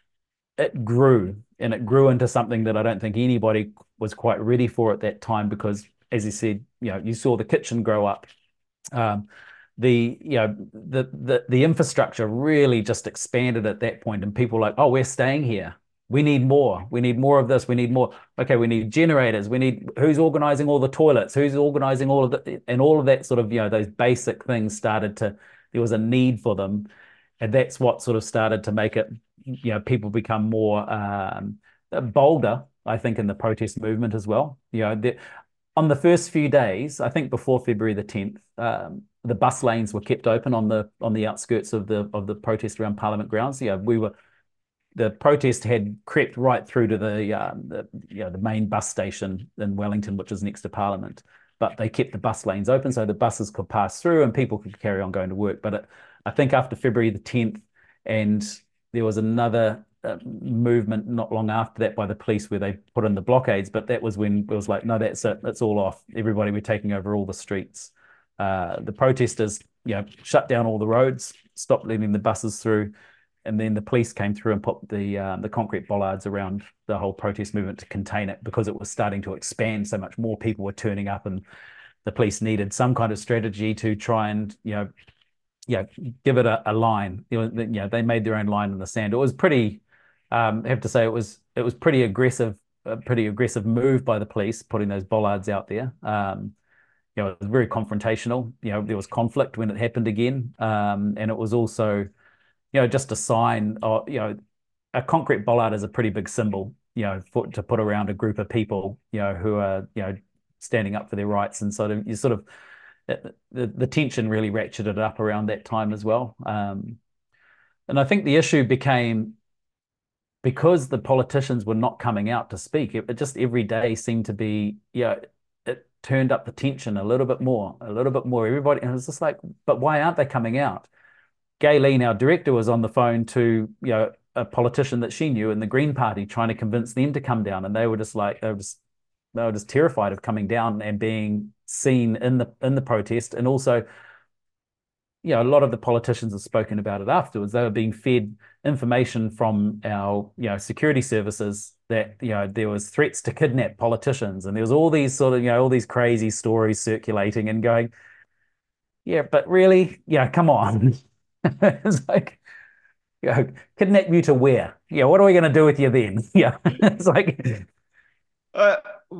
it grew, and it grew into something that I don't think anybody was quite ready for at that time, because as you said, you know, you saw the kitchen grow up. Um, the you know the the the infrastructure really just expanded at that point, and people were like, oh, we're staying here. We need more. We need more of this. We need more. Okay, we need generators. We need, who's organizing all the toilets? Who's organizing all of the, and all of that sort of, you know, those basic things started to, there was a need for them. And that's what sort of started to make it, you know, people become more um, bolder, I think, in the protest movement as well. You know, the, on the first few days, I think before February the tenth, um, the bus lanes were kept open on the on the outskirts of the of the protest around Parliament grounds. Yeah, we were, the protest had crept right through to the, um, the you know, the main bus station in Wellington, which is next to Parliament. But they kept the bus lanes open so the buses could pass through and people could carry on going to work. But it, I think after February the tenth, and there was another uh, movement not long after that by the police where they put in the blockades. But that was when it was like, no, that's it, that's all off. Everybody, we're taking over all the streets. Uh, the protesters, you know, shut down all the roads, stopped letting the buses through. And then the police came through and put the um, the concrete bollards around the whole protest movement to contain it, because it was starting to expand so much more. People were turning up, and the police needed some kind of strategy to try and, you know, yeah, give it a, a line. You know, you know, they made their own line in the sand. It was pretty, um, I have to say, it was it was pretty aggressive, a pretty aggressive move by the police putting those bollards out there. Um, you know, it was very confrontational. You know, there was conflict when it happened again, um, and it was also, you know, just a sign of, you know, a concrete bollard is a pretty big symbol, you know, for, to put around a group of people, you know, who are, you know, standing up for their rights, and sort of you sort of the, the tension really ratcheted up around that time as well. Um, and I think the issue became, because the politicians were not coming out to speak, it, it just every day seemed to be, yeah, it turned up the tension a little bit more, a little bit more. Everybody, and it was just like, but why aren't they coming out? Gayleen, our director, was on the phone to, you know, a politician that she knew in the Green Party, trying to convince them to come down, and they were just like, they were just, they were just terrified of coming down and being seen in the in the protest. And also, you know, a lot of the politicians have spoken about it afterwards. They were being fed information from our, you know, security services that, you know, there was threats to kidnap politicians, and there was all these sort of, you know, all these crazy stories circulating, and going, yeah, but really, yeah, come on. It's like, you know, kidnap you to where? Yeah, what are we going to do with you then? Yeah, it's like, Uh,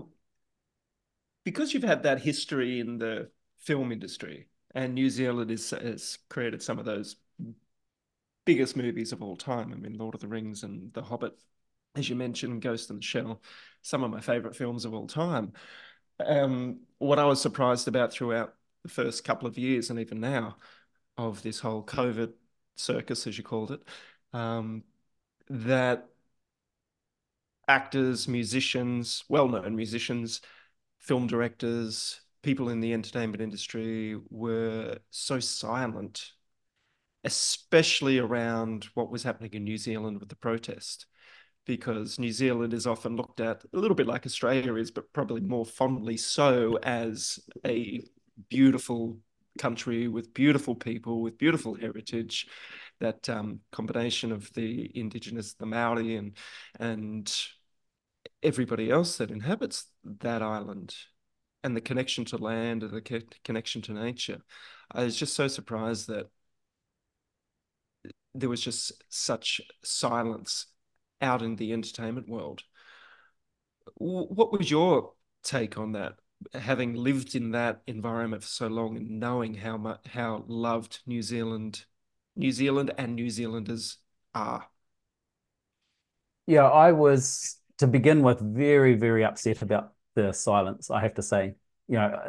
because you've had that history in the film industry, and New Zealand is, has created some of those biggest movies of all time. I mean, Lord of the Rings and The Hobbit, as you mentioned, Ghost in the Shell, some of my favorite films of all time. Um, what I was surprised about throughout the first couple of years, and even now, of this whole COVID circus, as you called it, um, that actors, musicians, well-known musicians, film directors, people in the entertainment industry were so silent, especially around what was happening in New Zealand with the protest, because New Zealand is often looked at a little bit like Australia is, but probably more fondly so, as a beautiful country with beautiful people, with beautiful heritage, that um, combination of the indigenous, the Maori, and and everybody else that inhabits that island, and the connection to land and the connection to nature. I was just so surprised that there was just such silence out in the entertainment world. What was your take on that, having lived in that environment for so long and knowing how much how loved New Zealand, New Zealand and New Zealanders are? yeah, I was, to begin with, very, very upset about the silence, I have to say. You know,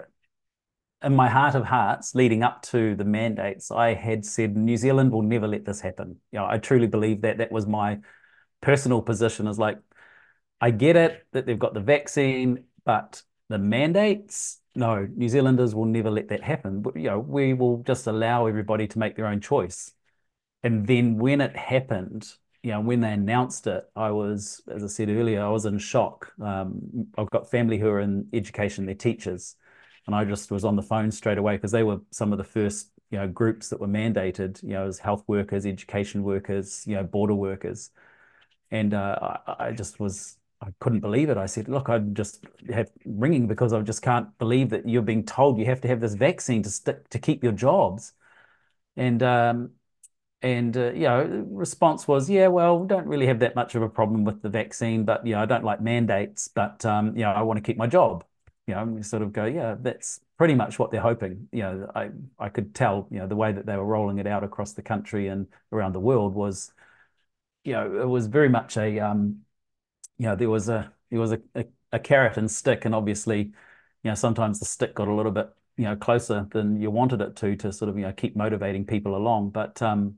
in my heart of hearts, leading up to the mandates, I had said New Zealand will never let this happen. You know, I truly believe that. That was my personal position, is like, I get it that they've got the vaccine, but the mandates, no, New Zealanders will never let that happen. But, you know, we will just allow everybody to make their own choice. And then when it happened, you know, when they announced it, I was, as I said earlier, I was in shock. Um, I've got family who are in education, they're teachers, and I just was on the phone straight away, because they were some of the first, you know, groups that were mandated, you know, as health workers, education workers, you know, border workers. And uh, I, I just was, I couldn't believe it. I said, look, I'm just have ringing because I just can't believe that you're being told you have to have this vaccine to stick to keep your jobs. And um, and uh, you know, response was, yeah, well, we don't really have that much of a problem with the vaccine, but you know, I don't like mandates, but um, you know, I want to keep my job. You know, and we sort of go, yeah, that's pretty much what they're hoping. You know, I I could tell, you know, the way that they were rolling it out across the country and around the world was, you know, it was very much a um, you know, there was a there was a, a, a carrot and stick, and obviously, you know, sometimes the stick got a little bit, you know, closer than you wanted it to to sort of, you know, keep motivating people along. But um,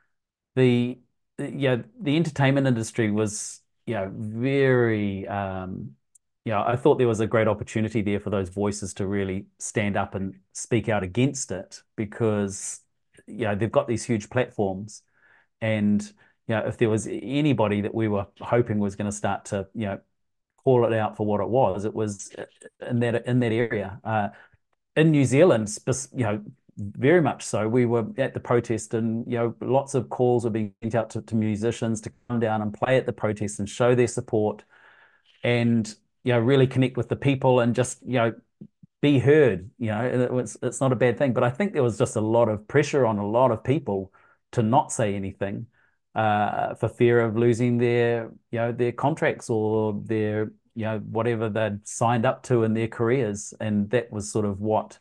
the yeah, the entertainment industry was, you know, very um, yeah, I thought there was a great opportunity there for those voices to really stand up and speak out against it, because, you know, they've got these huge platforms, and, you know, if there was anybody that we were hoping was going to start to, you know, call it out for what it was, it was in that in that area. Uh, in New Zealand, you know, very much so. We were at the protest, and, you know, lots of calls were being sent out to, to musicians to come down and play at the protest and show their support, and, you know, really connect with the people, and just, you know, be heard. You know, it was, it's not a bad thing. But I think there was just a lot of pressure on a lot of people to not say anything uh, for fear of losing their, you know, their contracts or their, you know, whatever they'd signed up to in their careers. And that was sort of what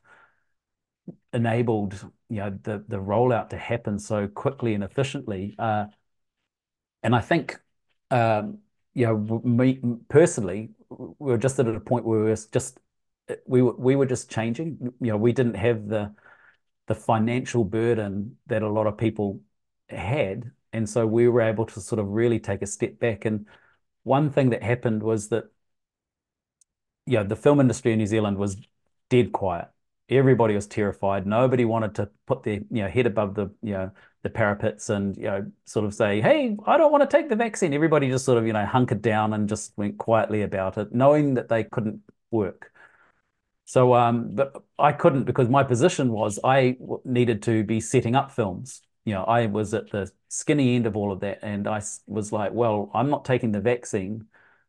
enabled, you know, the the rollout to happen so quickly and efficiently. Uh, and I think, um, you know, me personally, we were just at a point where we were just we were we were just changing. You know, we didn't have the the financial burden that a lot of people had, and so we were able to sort of really take a step back. And one thing that happened was that, you know, the film industry in New Zealand was dead quiet. Everybody was terrified. Nobody wanted to put their, you know, head above the, you know, the parapets and, you know, sort of say, hey, I don't want to take the vaccine. Everybody just sort of, you know, hunkered down and just went quietly about it, knowing that they couldn't work. So, um, but I couldn't, because my position was I needed to be setting up films. You know, I was at the skinny end of all of that, and I was like, well, I'm not taking the vaccine,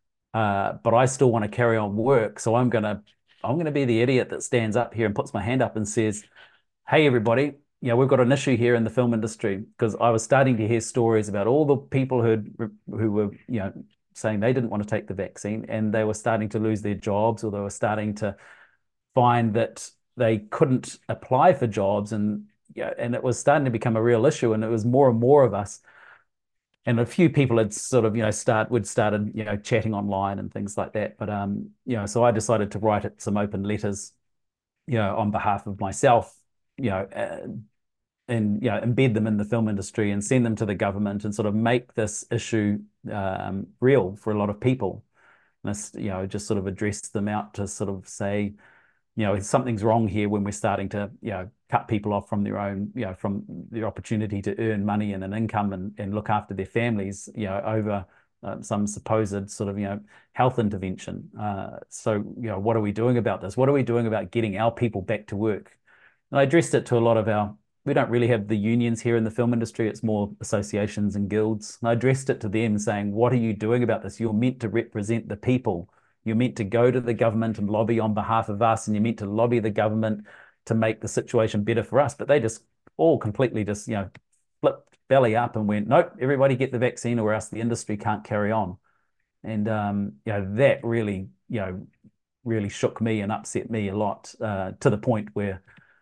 uh, but I still want to carry on work. So I'm gonna I'm gonna be the idiot that stands up here and puts my hand up and says, hey, everybody, you know, we've got an issue here in the film industry. Because I was starting to hear stories about all the people who who were, you know, saying they didn't want to take the vaccine, and they were starting to lose their jobs, or they were starting to find that they couldn't apply for jobs, and, you know, and it was starting to become a real issue, and it was more and more of us. And a few people had sort of, you know, start would started, you know, chatting online and things like that. But um, you know, so I decided to write it some open letters, you know, on behalf of myself, you know, uh, and, you know, embed them in the film industry and send them to the government and sort of make this issue um, real for a lot of people. And this, you know, just sort of address them out to sort of say, you know, something's wrong here when we're starting to, you know, cut people off from their own, you know, from their opportunity to earn money and an income and, and look after their families, you know, over uh, some supposed sort of, you know, health intervention. Uh, so, you know, what are we doing about this? What are we doing about getting our people back to work? And I addressed it to a lot of our, we don't really have the unions here in the film industry. It's more associations and guilds. And I addressed it to them saying, what are you doing about this? You're meant to represent the people. You're meant to go to the government and lobby on behalf of us, and you're meant to lobby the government to make the situation better for us. But they just all completely just, you know, flipped belly up and went, nope, everybody get the vaccine or else the industry can't carry on. And, um, you know, that really, you know, really shook me and upset me a lot, uh, to the point where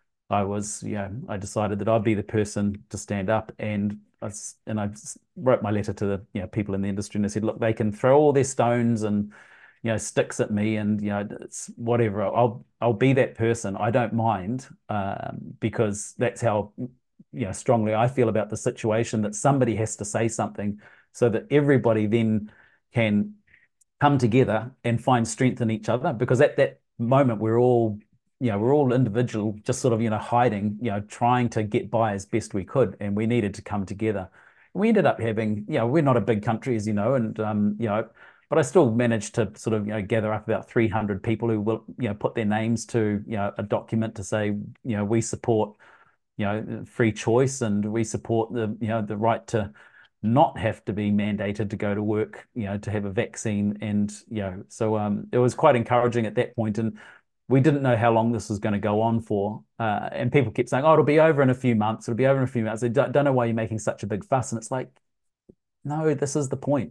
I was, you know, I decided that I'd be the person to stand up. And I, and I wrote my letter to the, you know, people in the industry, and I said, look, they can throw all their stones and, you know, sticks at me, and, you know, it's whatever. I'll I'll be that person. I don't mind, um, because that's how, you know, strongly I feel about the situation, that somebody has to say something so that everybody then can come together and find strength in each other. Because at that moment we're all, you know, we're all individual, just sort of, you know, hiding, you know, trying to get by as best we could, and we needed to come together. We ended up having, you know, we're not a big country, as you know, and um, you know, but I still managed to sort of, you know, gather up about three hundred people who will, you know, put their names to, you know, a document to say, you know, we support, you know, free choice, and we support the, you know, the right to not have to be mandated to go to work, you know, to have a vaccine. And, you know, so um, it was quite encouraging at that point. And we didn't know how long this was going to go on for. Uh, and people kept saying, oh, it'll be over in a few months. It'll be over in a few months. I don't, don't know why you're making such a big fuss. And it's like, no, this is the point.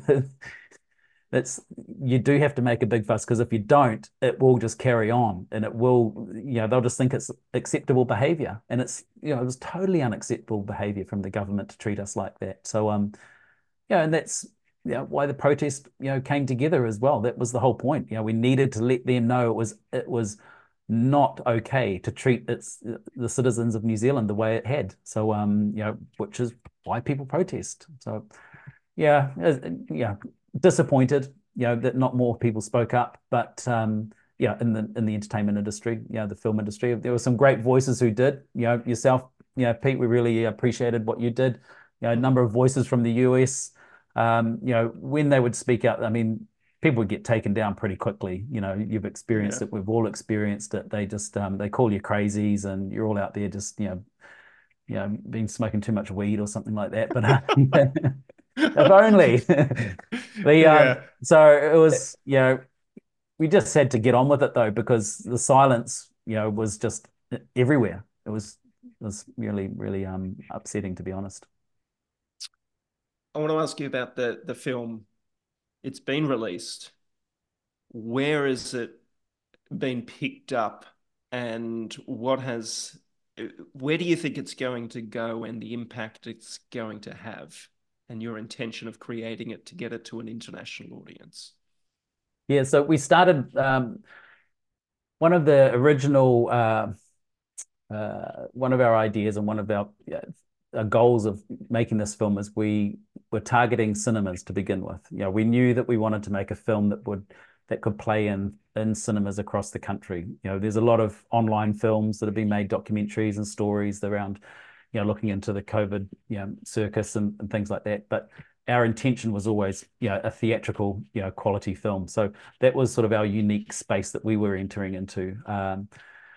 It's, you do have to make a big fuss, because if you don't, it will just carry on, and it will, you know, they'll just think it's acceptable behavior. And it's, you know, it was totally unacceptable behavior from the government to treat us like that. So, um, yeah, and that's, you know, why the protest, you know, came together as well. That was the whole point. You know, we needed to let them know it was, it was not okay to treat its, the citizens of New Zealand the way it had. So, um, you know, which is why people protest. So, yeah, yeah, disappointed, you know, that not more people spoke up. But um, yeah, in the in the entertainment industry, you know, the film industry, there were some great voices who did. You know, yourself, you know, Pete, we really appreciated what you did. You know, a number of voices from the U S. Um, you know, when they would speak out, I mean, people would get taken down pretty quickly. You know, you've experienced Yeah. it. We've all experienced it. They just um, they call you crazies, and you're all out there just, you know, you know, been smoking too much weed or something like that. But uh, if only. the um, Yeah. so it was, you know, we just had to get on with it though, because the silence, you know, was just everywhere. It was it was really, really um upsetting, to be honest. I want to ask you about the the film. It's been released. Where is it been picked up, and what has where do you think it's going to go and the impact it's going to have, and your intention of creating it to get it to an international audience? Yeah, so we started um, one of the original uh, uh, one of our ideas and one of our, yeah, our goals of making this film is we were targeting cinemas to begin with. You know, we knew that we wanted to make a film that would that could play in in cinemas across the country. You know, there's a lot of online films that have been made, documentaries and stories around, you know, looking into the COVID, you know, circus and, and things like that. But our intention was always, you know, a theatrical, you know, quality film. So that was sort of our unique space that we were entering into. Um,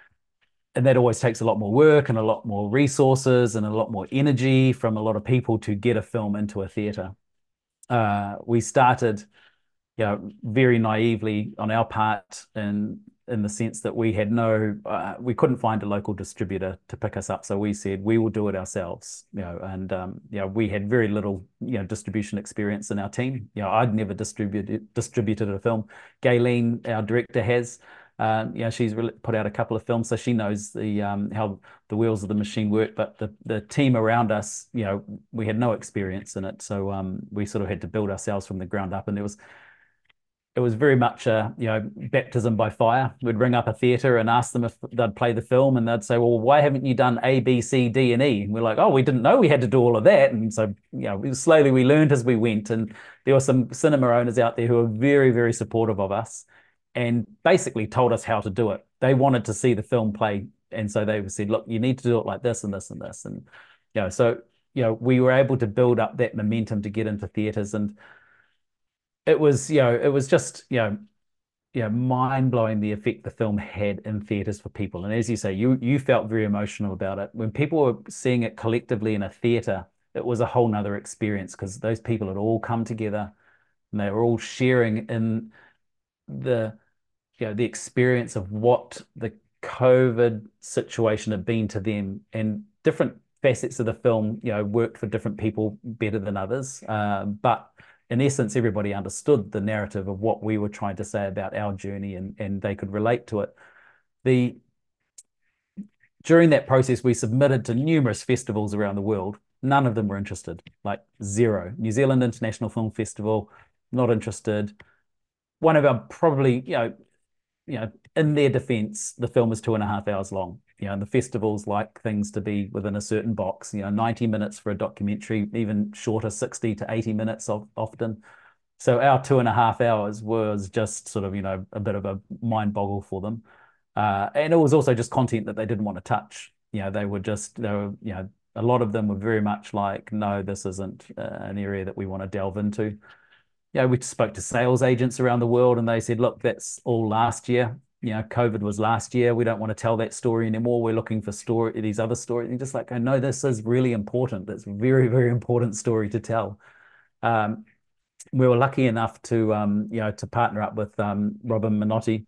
and that always takes a lot more work and a lot more resources and a lot more energy from a lot of people to get a film into a theater. Uh, we started, you know, very naively on our part, in in the sense that we had no, uh, we couldn't find a local distributor to pick us up. So we said we will do it ourselves, you know, and um, you know, we had very little, you know, distribution experience in our team. You know, I'd never distributed distributed a film. Gayleen, our director, has. Um, you know, she's really put out a couple of films, so she knows the um, how the wheels of the machine work. But the the team around us, you know, we had no experience in it, so um, we sort of had to build ourselves from the ground up. And there was it was very much a, you know, baptism by fire. We'd ring up a theatre and ask them if they'd play the film, and they'd say, "Well, why haven't you done A, B, C, D, and E?" And we're like, "Oh, we didn't know we had to do all of that." And so, you know, slowly we learned as we went. And there were some cinema owners out there who were very, very supportive of us, and basically told us how to do it. They wanted to see the film play, and so they said, "Look, you need to do it like this and this and this." And you know, so you know, we were able to build up that momentum to get into theatres. And it was, you know, it was just, you know, you know, mind blowing the effect the film had in theaters for people. And as you say, you you felt very emotional about it. When people were seeing it collectively in a theater, it was a whole nother experience, because those people had all come together and they were all sharing in the, you know, the experience of what the COVID situation had been to them. And different facets of the film, you know, worked for different people better than others. Uh, but in essence, everybody understood the narrative of what we were trying to say about our journey, and, and they could relate to it. The During that process, we submitted to numerous festivals around the world. None of them were interested, like zero. New Zealand International Film Festival, not interested. One of our probably, you know, you know, in their defense, the film is two and a half hours long. You know, and the festivals like things to be within a certain box, you know, ninety minutes for a documentary, even shorter, sixty to eighty minutes of, often. So our two and a half hours was just sort of, you know, a bit of a mind boggle for them. Uh, and it was also just content that they didn't want to touch. You know, they were just, they were, you know, a lot of them were very much like, no, this isn't uh, an area that we want to delve into. You know, we spoke to sales agents around the world, and they said, look, that's all last year. You know, COVID was last year. We don't want to tell that story anymore. We're looking for story, these other stories. And just like, oh, no, this is really important. That's a very, very important story to tell. Um, we were lucky enough to, um, you know, to partner up with um, Robin Minotti,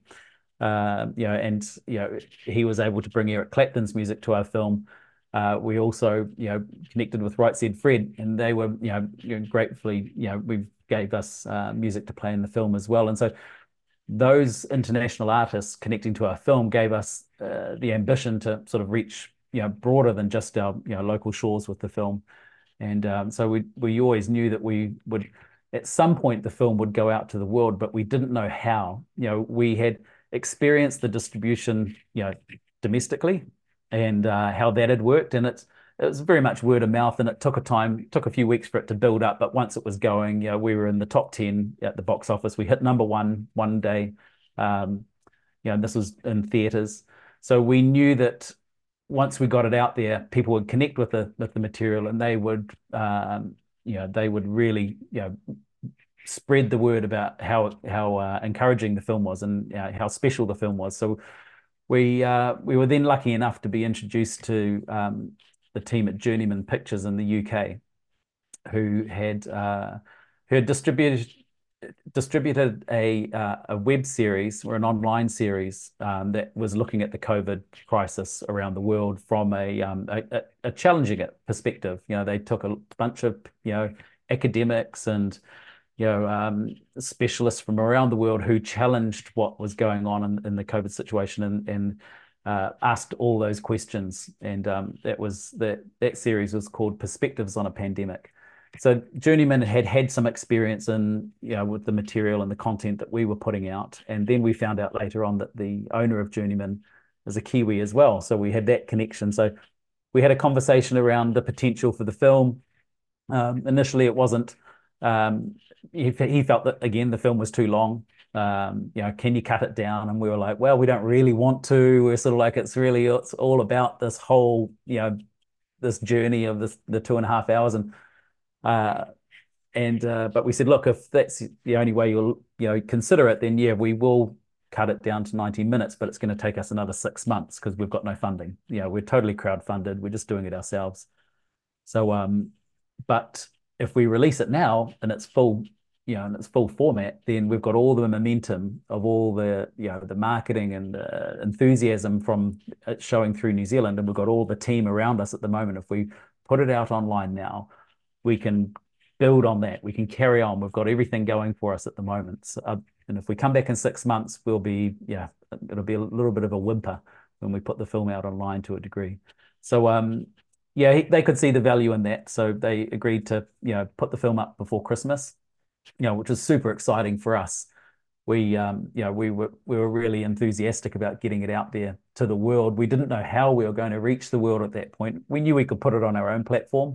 uh, you know, and, you know, he was able to bring Eric Clapton's music to our film. Uh, we also, you know, connected with Right Said Fred, and they were, you know, you know gratefully, you know, we gave us uh, music to play in the film as well. And so those international artists connecting to our film gave us uh, the ambition to sort of reach, you know, broader than just our, you know, local shores with the film. And um, so we we always knew that we would, at some point, the film would go out to the world, but we didn't know how. You know, we had experienced the distribution, you know, domestically, and uh, how that had worked, and it's it was very much word of mouth, and it took a time, took a few weeks for it to build up. But once it was going, you know, we were in the top ten at the box office. We hit number one one day. Um, you know, and this was in theaters. So we knew that once we got it out there, people would connect with the with the material, and they would, um, you know, they would really, you know, spread the word about how how uh, encouraging the film was, and uh, how special the film was. So we uh, we were then lucky enough to be introduced to um, the team at Journeyman Pictures in the U K, who had uh, who had distributed distributed a uh, a web series or an online series um, that was looking at the COVID crisis around the world from a, um, a a challenging it perspective. You know, they took a bunch of you know academics and you know um, specialists from around the world who challenged what was going on in, in the COVID situation and and uh, asked all those questions. And um, that was that that series was called Perspectives on a Pandemic. So Journeyman had had some experience in, you know, with the material and the content that we were putting out. And then we found out later on that the owner of Journeyman is a Kiwi as well. So we had that connection. So we had a conversation around the potential for the film. Um, initially, it wasn't, um, he, he felt that, again, the film was too long. Um, you know, can you cut it down? And we were like, well, we don't really want to. We're sort of like, it's really, it's all about this whole, you know, this journey of this, the two and a half hours. And uh, and uh, but we said, look, if that's the only way you'll you know consider it, then yeah, we will cut it down to ninety minutes, but it's going to take us another six months because we've got no funding. You know, we're totally crowdfunded. We're just doing it ourselves. So, um, but if we release it now in its full, you know, in its full format, then we've got all the momentum of all the, you know, the marketing and uh, enthusiasm from it showing through New Zealand, and we've got all the team around us at the moment. If we put it out online now, we can build on that. We can carry on. We've got everything going for us at the moment. So, uh, and if we come back in six months, we'll be, yeah, it'll be a little bit of a whimper when we put the film out online to a degree. So, um, yeah, he, they could see the value in that. So they agreed to, you know, put the film up before Christmas, you know, which is super exciting for us. We, um, you know, we were we were really enthusiastic about getting it out there to the world. We didn't know how we were going to reach the world at that point. We knew we could put it on our own platform,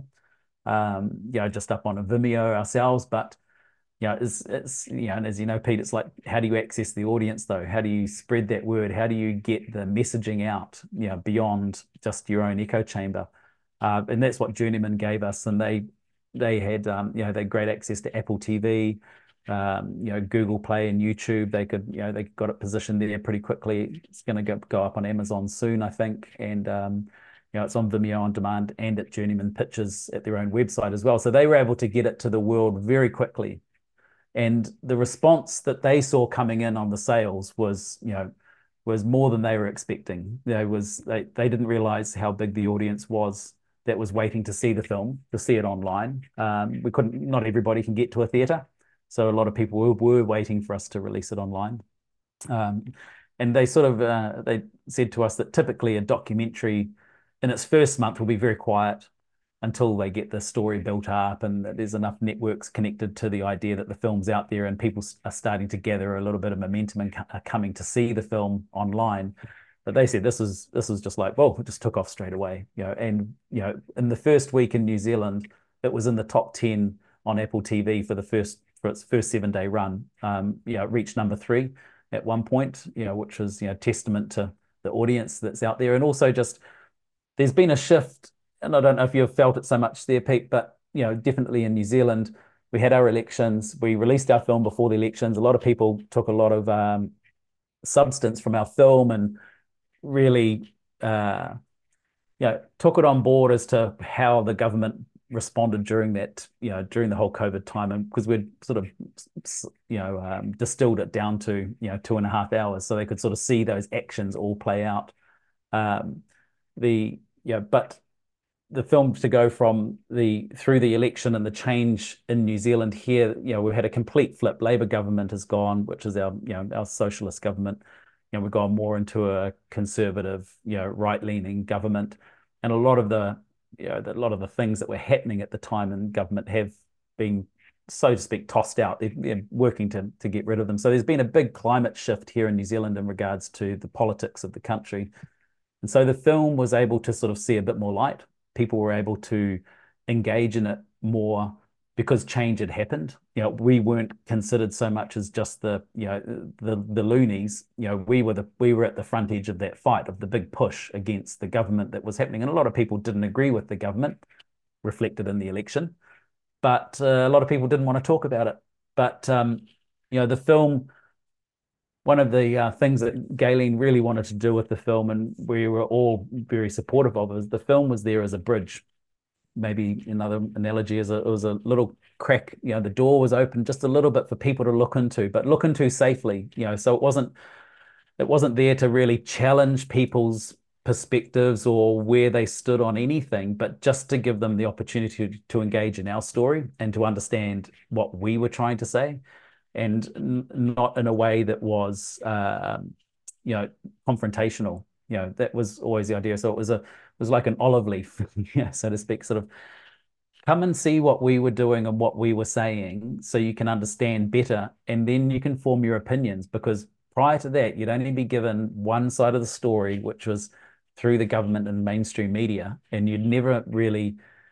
um, you know, just up on a Vimeo ourselves. But, you know, it's, it's, you know, and as you know, Pete, it's like, how do you access the audience though? How do you spread that word? How do you get the messaging out, you know, beyond just your own echo chamber? Uh, and that's what Journeyman gave us. And they, they had, um, you know, they had great access to Apple T V, um, you know, Google Play and YouTube. They could, you know, they got it positioned there pretty quickly. It's going to go, go up on Amazon soon, I think. And, um, you know, it's on Vimeo on demand and at Journeyman Pictures at their own website as well. So they were able to get it to the world very quickly. And the response that they saw coming in on the sales was, you know, was more than they were expecting. There was they, they didn't realize how big the audience was that was waiting to see the film, to see it online. Um, we couldn't, not everybody can get to a theater. So a lot of people were, were waiting for us to release it online. Um, and they sort of, uh, they said to us that typically a documentary in its first month will be very quiet until they get the story built up and there's enough networks connected to the idea that the film's out there and people are starting to gather a little bit of momentum and are coming to see the film online. But they said this is this is just like, well, it just took off straight away, you know. And you know, in the first week in New Zealand, it was in the top ten on Apple T V for the first for its first seven day run. Um, you know, it reached number three at one point, you know, which was, you know, testament to the audience that's out there. And also just there's been a shift, and I don't know if you've felt it so much there, Pete, but you know, definitely in New Zealand, we had our elections. We released our film before the elections. A lot of people took a lot of um, substance from our film and really, uh, you know, took it on board as to how the government responded during that, you know, during the whole COVID time, and because we'd sort of, you know, um, distilled it down to, you know, two and a half hours, so they could sort of see those actions all play out. Um, the yeah, but the film to go from the through the election and the change in New Zealand here, you know, we've had a complete flip. Labour government has gone, which is our, you know, our socialist government. You know, we've gone more into a conservative, you know, right-leaning government, and a lot of the, you know, a lot of the things that were happening at the time in government have been, so to speak, tossed out. They're, they're working to to get rid of them. So there's been a big climate shift here in New Zealand in regards to the politics of the country, and so the film was able to sort of see a bit more light. People were able to engage in it more because change had happened. You know, we weren't considered so much as just the, you know, the the loonies. You know, we were the we were at the front edge of that fight, of the big push against the government that was happening. And a lot of people didn't agree with the government, reflected in the election. But uh, a lot of people didn't want to talk about it. But um, you know, the film, one of the uh, things that Galen really wanted to do with the film, and we were all very supportive of, is the film was there as a bridge maybe another analogy is a, it was a little crack, you know, the door was open just a little bit for people to look into, but look into safely, you know, so it wasn't it wasn't there to really challenge people's perspectives or where they stood on anything, but just to give them the opportunity to, to engage in our story and to understand what we were trying to say, and n- not in a way that was, uh, you know, confrontational. You know, that was always the idea. So it was a, it was like an olive leaf, yeah, so to speak, sort of come and see what we were doing and what we were saying so you can understand better, and then you can form your opinions, because prior to that you'd only be given one side of the story, which was through the government and mainstream media, and you'd never really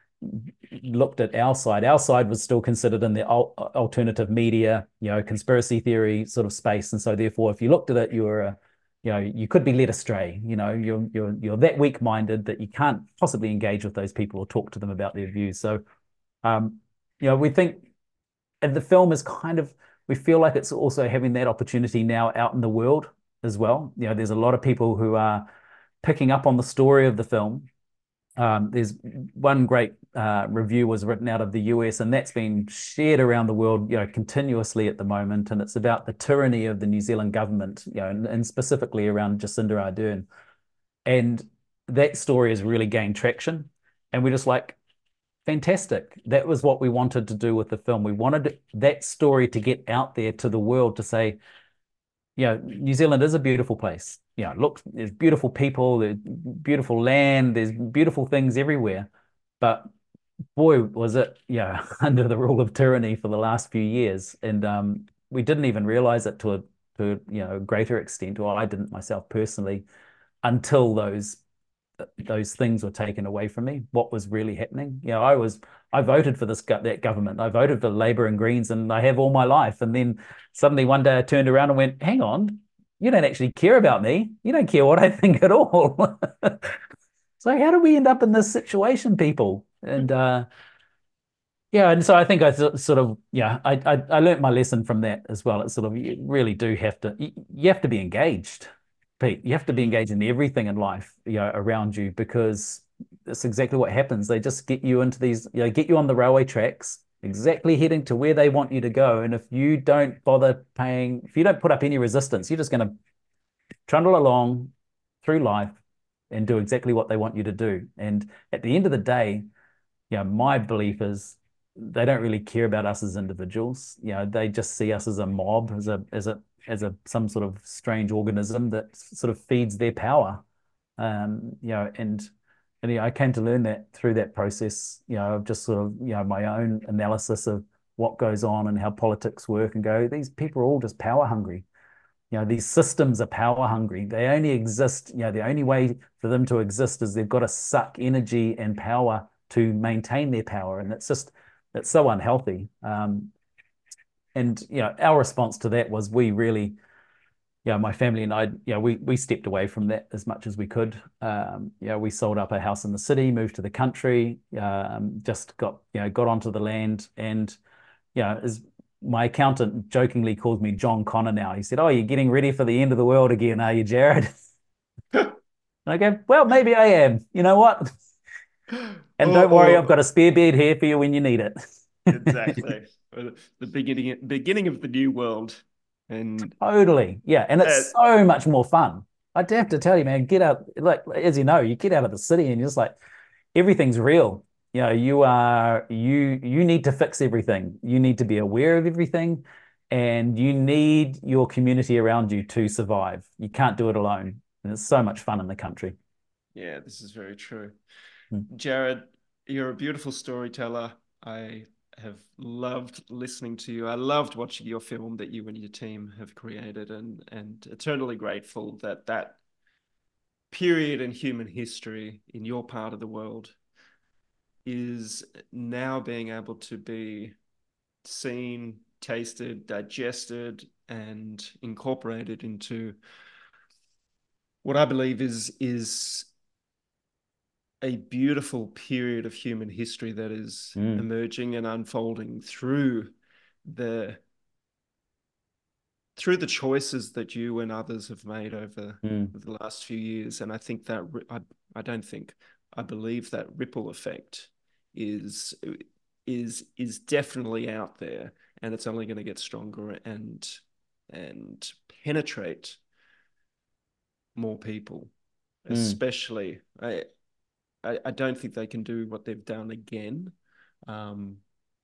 looked at our side. Our side was still considered in the alternative media, you know, conspiracy theory sort of space, and so therefore if you looked at it, you were a, you know, you could be led astray. You know, you're you're you're that weak-minded that you can't possibly engage with those people or talk to them about their views. So, um, you know, we think, and the film is kind of, we feel like it's also having that opportunity now out in the world as well. You know, there's a lot of people who are picking up on the story of the film. Um, there's one great uh, review was written out of the U S, and that's been shared around the world, you know, continuously at the moment. And it's about the tyranny of the New Zealand government, you know, and, and specifically around Jacinda Ardern. And that story has really gained traction. And we're just like, fantastic. That was what we wanted to do with the film. We wanted that story to get out there to the world to say, you know, New Zealand is a beautiful place. You know, look, there's beautiful people, there's beautiful land, there's beautiful things everywhere. But boy, was it, yeah, under the rule of tyranny for the last few years. And um, we didn't even realize it to a, to, you know, a greater extent, or I didn't myself personally, until those those things were taken away from me, what was really happening. You know, I was, I voted for this that government. I voted for Labour and Greens, and I have all my life. And then suddenly one day I turned around and went, hang on, you don't actually care about me. You don't care what I think at all. So how do we end up in this situation, people? And uh, yeah, and so I think I sort of, yeah, I, I I learned my lesson from that as well. It's sort of, you really do have to, you, you have to be engaged, Pete. You have to be engaged in everything in life, you know, around you, because that's exactly what happens. They just get you into these, you know, get you on the railway tracks, exactly heading to where they want you to go. And if you don't bother paying, if you don't put up any resistance, you're just going to trundle along through life and do exactly what they want you to do. And at the end of the day, you know, my belief is they don't really care about us as individuals. You know, they just see us as a mob, as a as a as a some sort of strange organism that sort of feeds their power. Um, you know, and and yeah, I came to learn that through that process, you know, of just sort of, you know, my own analysis of what goes on and how politics work, and go, these people are all just power hungry. You know, these systems are power hungry. They only exist, you know, the only way for them to exist is they've got to suck energy and power to maintain their power. And it's just, it's so unhealthy. Um, and, you know, our response to that was we really, you know, my family and I, you know, we, we stepped away from that as much as we could. Um, you know, we sold up a house in the city, moved to the country, um, just got, you know, got onto the land. And, you know, as my accountant jokingly calls me John Connor now. He said, "Oh, you're getting ready for the end of the world again, are you, Jared?" And I go, "Well, maybe I am. You know what? And Or, don't worry, I've or got a spare bed here for you when you need it." exactly the beginning beginning of the new world, and Totally. Yeah. And uh, it's so much more fun. I do have to tell you, man, get out, like, as you know, you get out of the city and you're just like, everything's real. You know, you are, you, you need to fix everything. You need to be aware of everything, and you need your community around you to survive. You can't do it alone. And it's so much fun in the country. yeah, this is very true. Mm. Jared, you're a beautiful storyteller. I have loved listening to you. I loved watching your film that you and your team have created, and and eternally grateful that that period in human history in your part of the world is now being able to be seen, tasted, digested, and incorporated into what I believe is is a beautiful period of human history that is Mm. emerging and unfolding through the through the choices that you and others have made over Mm. the last few years. And I think that I, I don't think I believe that ripple effect is is is definitely out there, and it's only going to get stronger and and penetrate more people. Mm. Especially, I, I I don't think they can do what they've done again, um,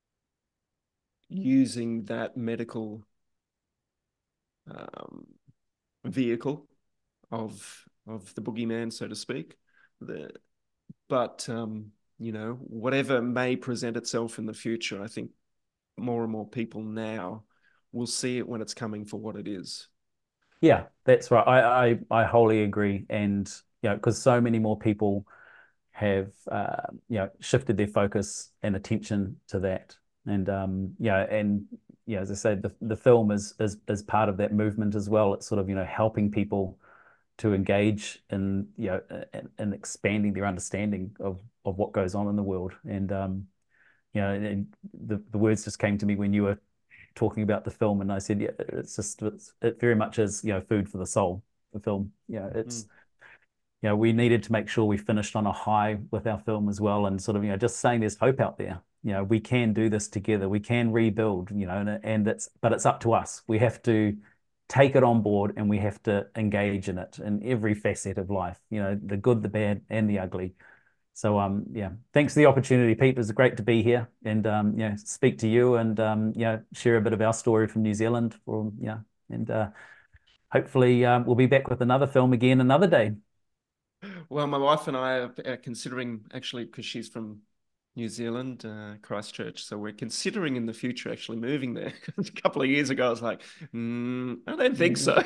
using that medical um, vehicle of of the boogeyman, so to speak. The but um, you know, whatever may present itself in the future, I think more and more people now will see it when it's coming for what it is. Yeah, that's right. I, I I wholly agree, and you know, because so many more people have uh, you know shifted their focus and attention to that, and um, yeah, and yeah, as I said, the the film is is is part of that movement as well. It's sort of you know helping people to engage in you know in, in expanding their understanding of of what goes on in the world, and um, you know, and the the words just came to me when you were talking about the film, and I said, yeah, it's just it's, it very much is you know food for the soul. The film, yeah, Mm. it's you know we needed to make sure we finished on a high with our film as well, and sort of you know just saying there's hope out there. You know, we can do this together. We can rebuild. You know, and, and it's but it's up to us. We have to take it on board, and we have to engage in it in every facet of life. You know, the good, the bad, and the ugly. So um yeah, thanks for the opportunity, Pete. It was great to be here and um you know speak to you and um you know share a bit of our story from New Zealand for yeah and uh hopefully um, we'll be back with another film again another day. Well, my wife and I are considering, actually, because she's from New Zealand, uh, Christchurch. So we're considering in the future actually moving there. A couple of years ago, I was like, mm, I don't think so.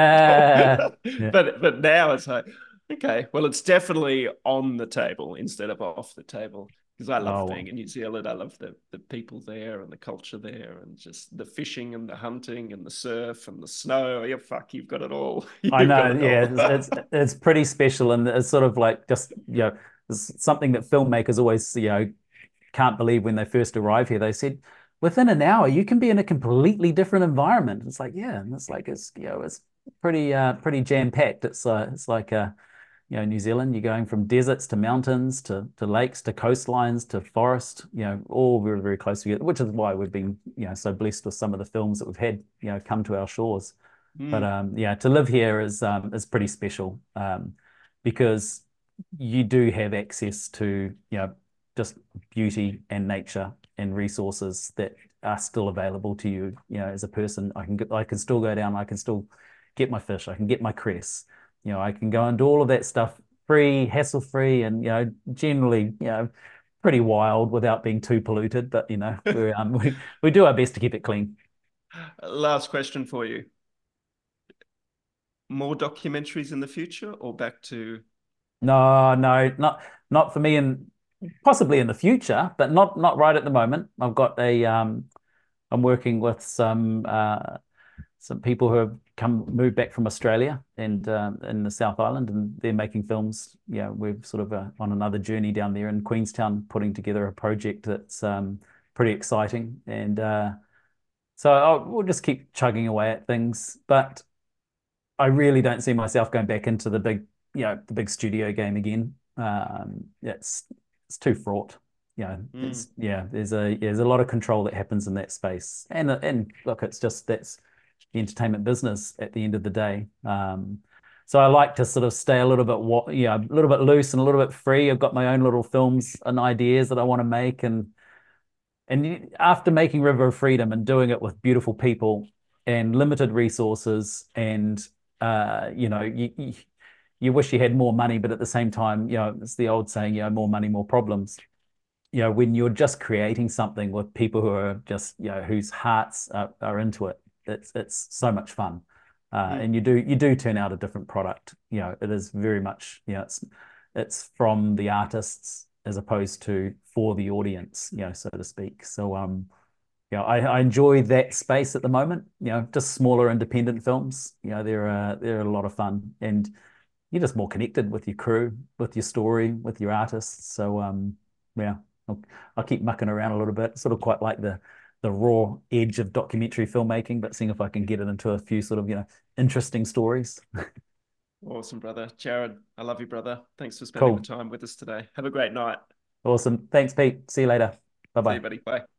Yeah. Yeah. but but now it's like, okay, well, it's definitely on the table instead of off the table. Because I love being Oh, in New Zealand. I love the the people there and the culture there, and just the fishing and the hunting and the surf and the snow. Yeah, fuck, you've got it all. I You've got know. it Yeah, all. it's, it's it's pretty special, and it's sort of like just you know it's something that filmmakers always you know can't believe when they first arrive here. They said within an hour you can be in a completely different environment. It's like yeah, and it's like it's you know it's pretty uh pretty jam packed. It's uh it's like uh you know New Zealand. You're going from deserts to mountains to to lakes to coastlines to forest. You know all very very close together, which is why we've been you know so blessed with some of the films that we've had you know come to our shores. But Mm. um, yeah, to live here is um, is pretty special um, because you do have access to you know just beauty and nature and resources that are still available to you. You know, as a person, I can I can still go down. I can still get my fish. I can get my cress. You know, I can go and do all of that stuff free, hassle free, and you know, generally, you know, pretty wild without being too polluted. But you know, we um, we we do our best to keep it clean. Last question for you. More documentaries in the future or back to No, no, not not for me, and possibly in the future, but not not right at the moment. I've got a um, I'm working with some uh, some people who have come moved back from Australia and um, in the South Island, and they're making films. Yeah, we're sort of uh, on another journey down there in Queenstown, putting together a project that's um, pretty exciting, and uh, so I'll, we'll just keep chugging away at things, but. I really don't see myself going back into the big, you know, the big studio game again. Um, it's it's too fraught. You know, mm, it's yeah, there's a yeah, there's a lot of control that happens in that space. And and look, it's just that's the entertainment business at the end of the day. Um, so I like to sort of stay a little bit what yeah, a little bit loose and a little bit free. I've got my own little films and ideas that I want to make and and after making River of Freedom and doing it with beautiful people and limited resources, and uh, you know, you, you you wish you had more money, but at the same time, you know, it's the old saying, you know, more money, more problems. You know, when you're just creating something with people who are just, you know, whose hearts are, are into it, it's it's so much fun. Uh, mm. and you do you do turn out a different product. You know, it is very much, you know, it's it's from the artists as opposed to for the audience, you know, so to speak. So um, you know, I, I enjoy that space at the moment. You know, just smaller independent films. You know, they're uh, they're a lot of fun, and you're just more connected with your crew, with your story, with your artists. So um, yeah, I'll, I'll keep mucking around a little bit. Sort of quite like the the raw edge of documentary filmmaking, but seeing if I can get it into a few sort of you know interesting stories. Awesome, brother. Jared, I love you, brother. Thanks for spending the Cool. time with us today. Have a great night. Awesome. Thanks, Pete. See you later. Bye See you, bye. buddy. Bye.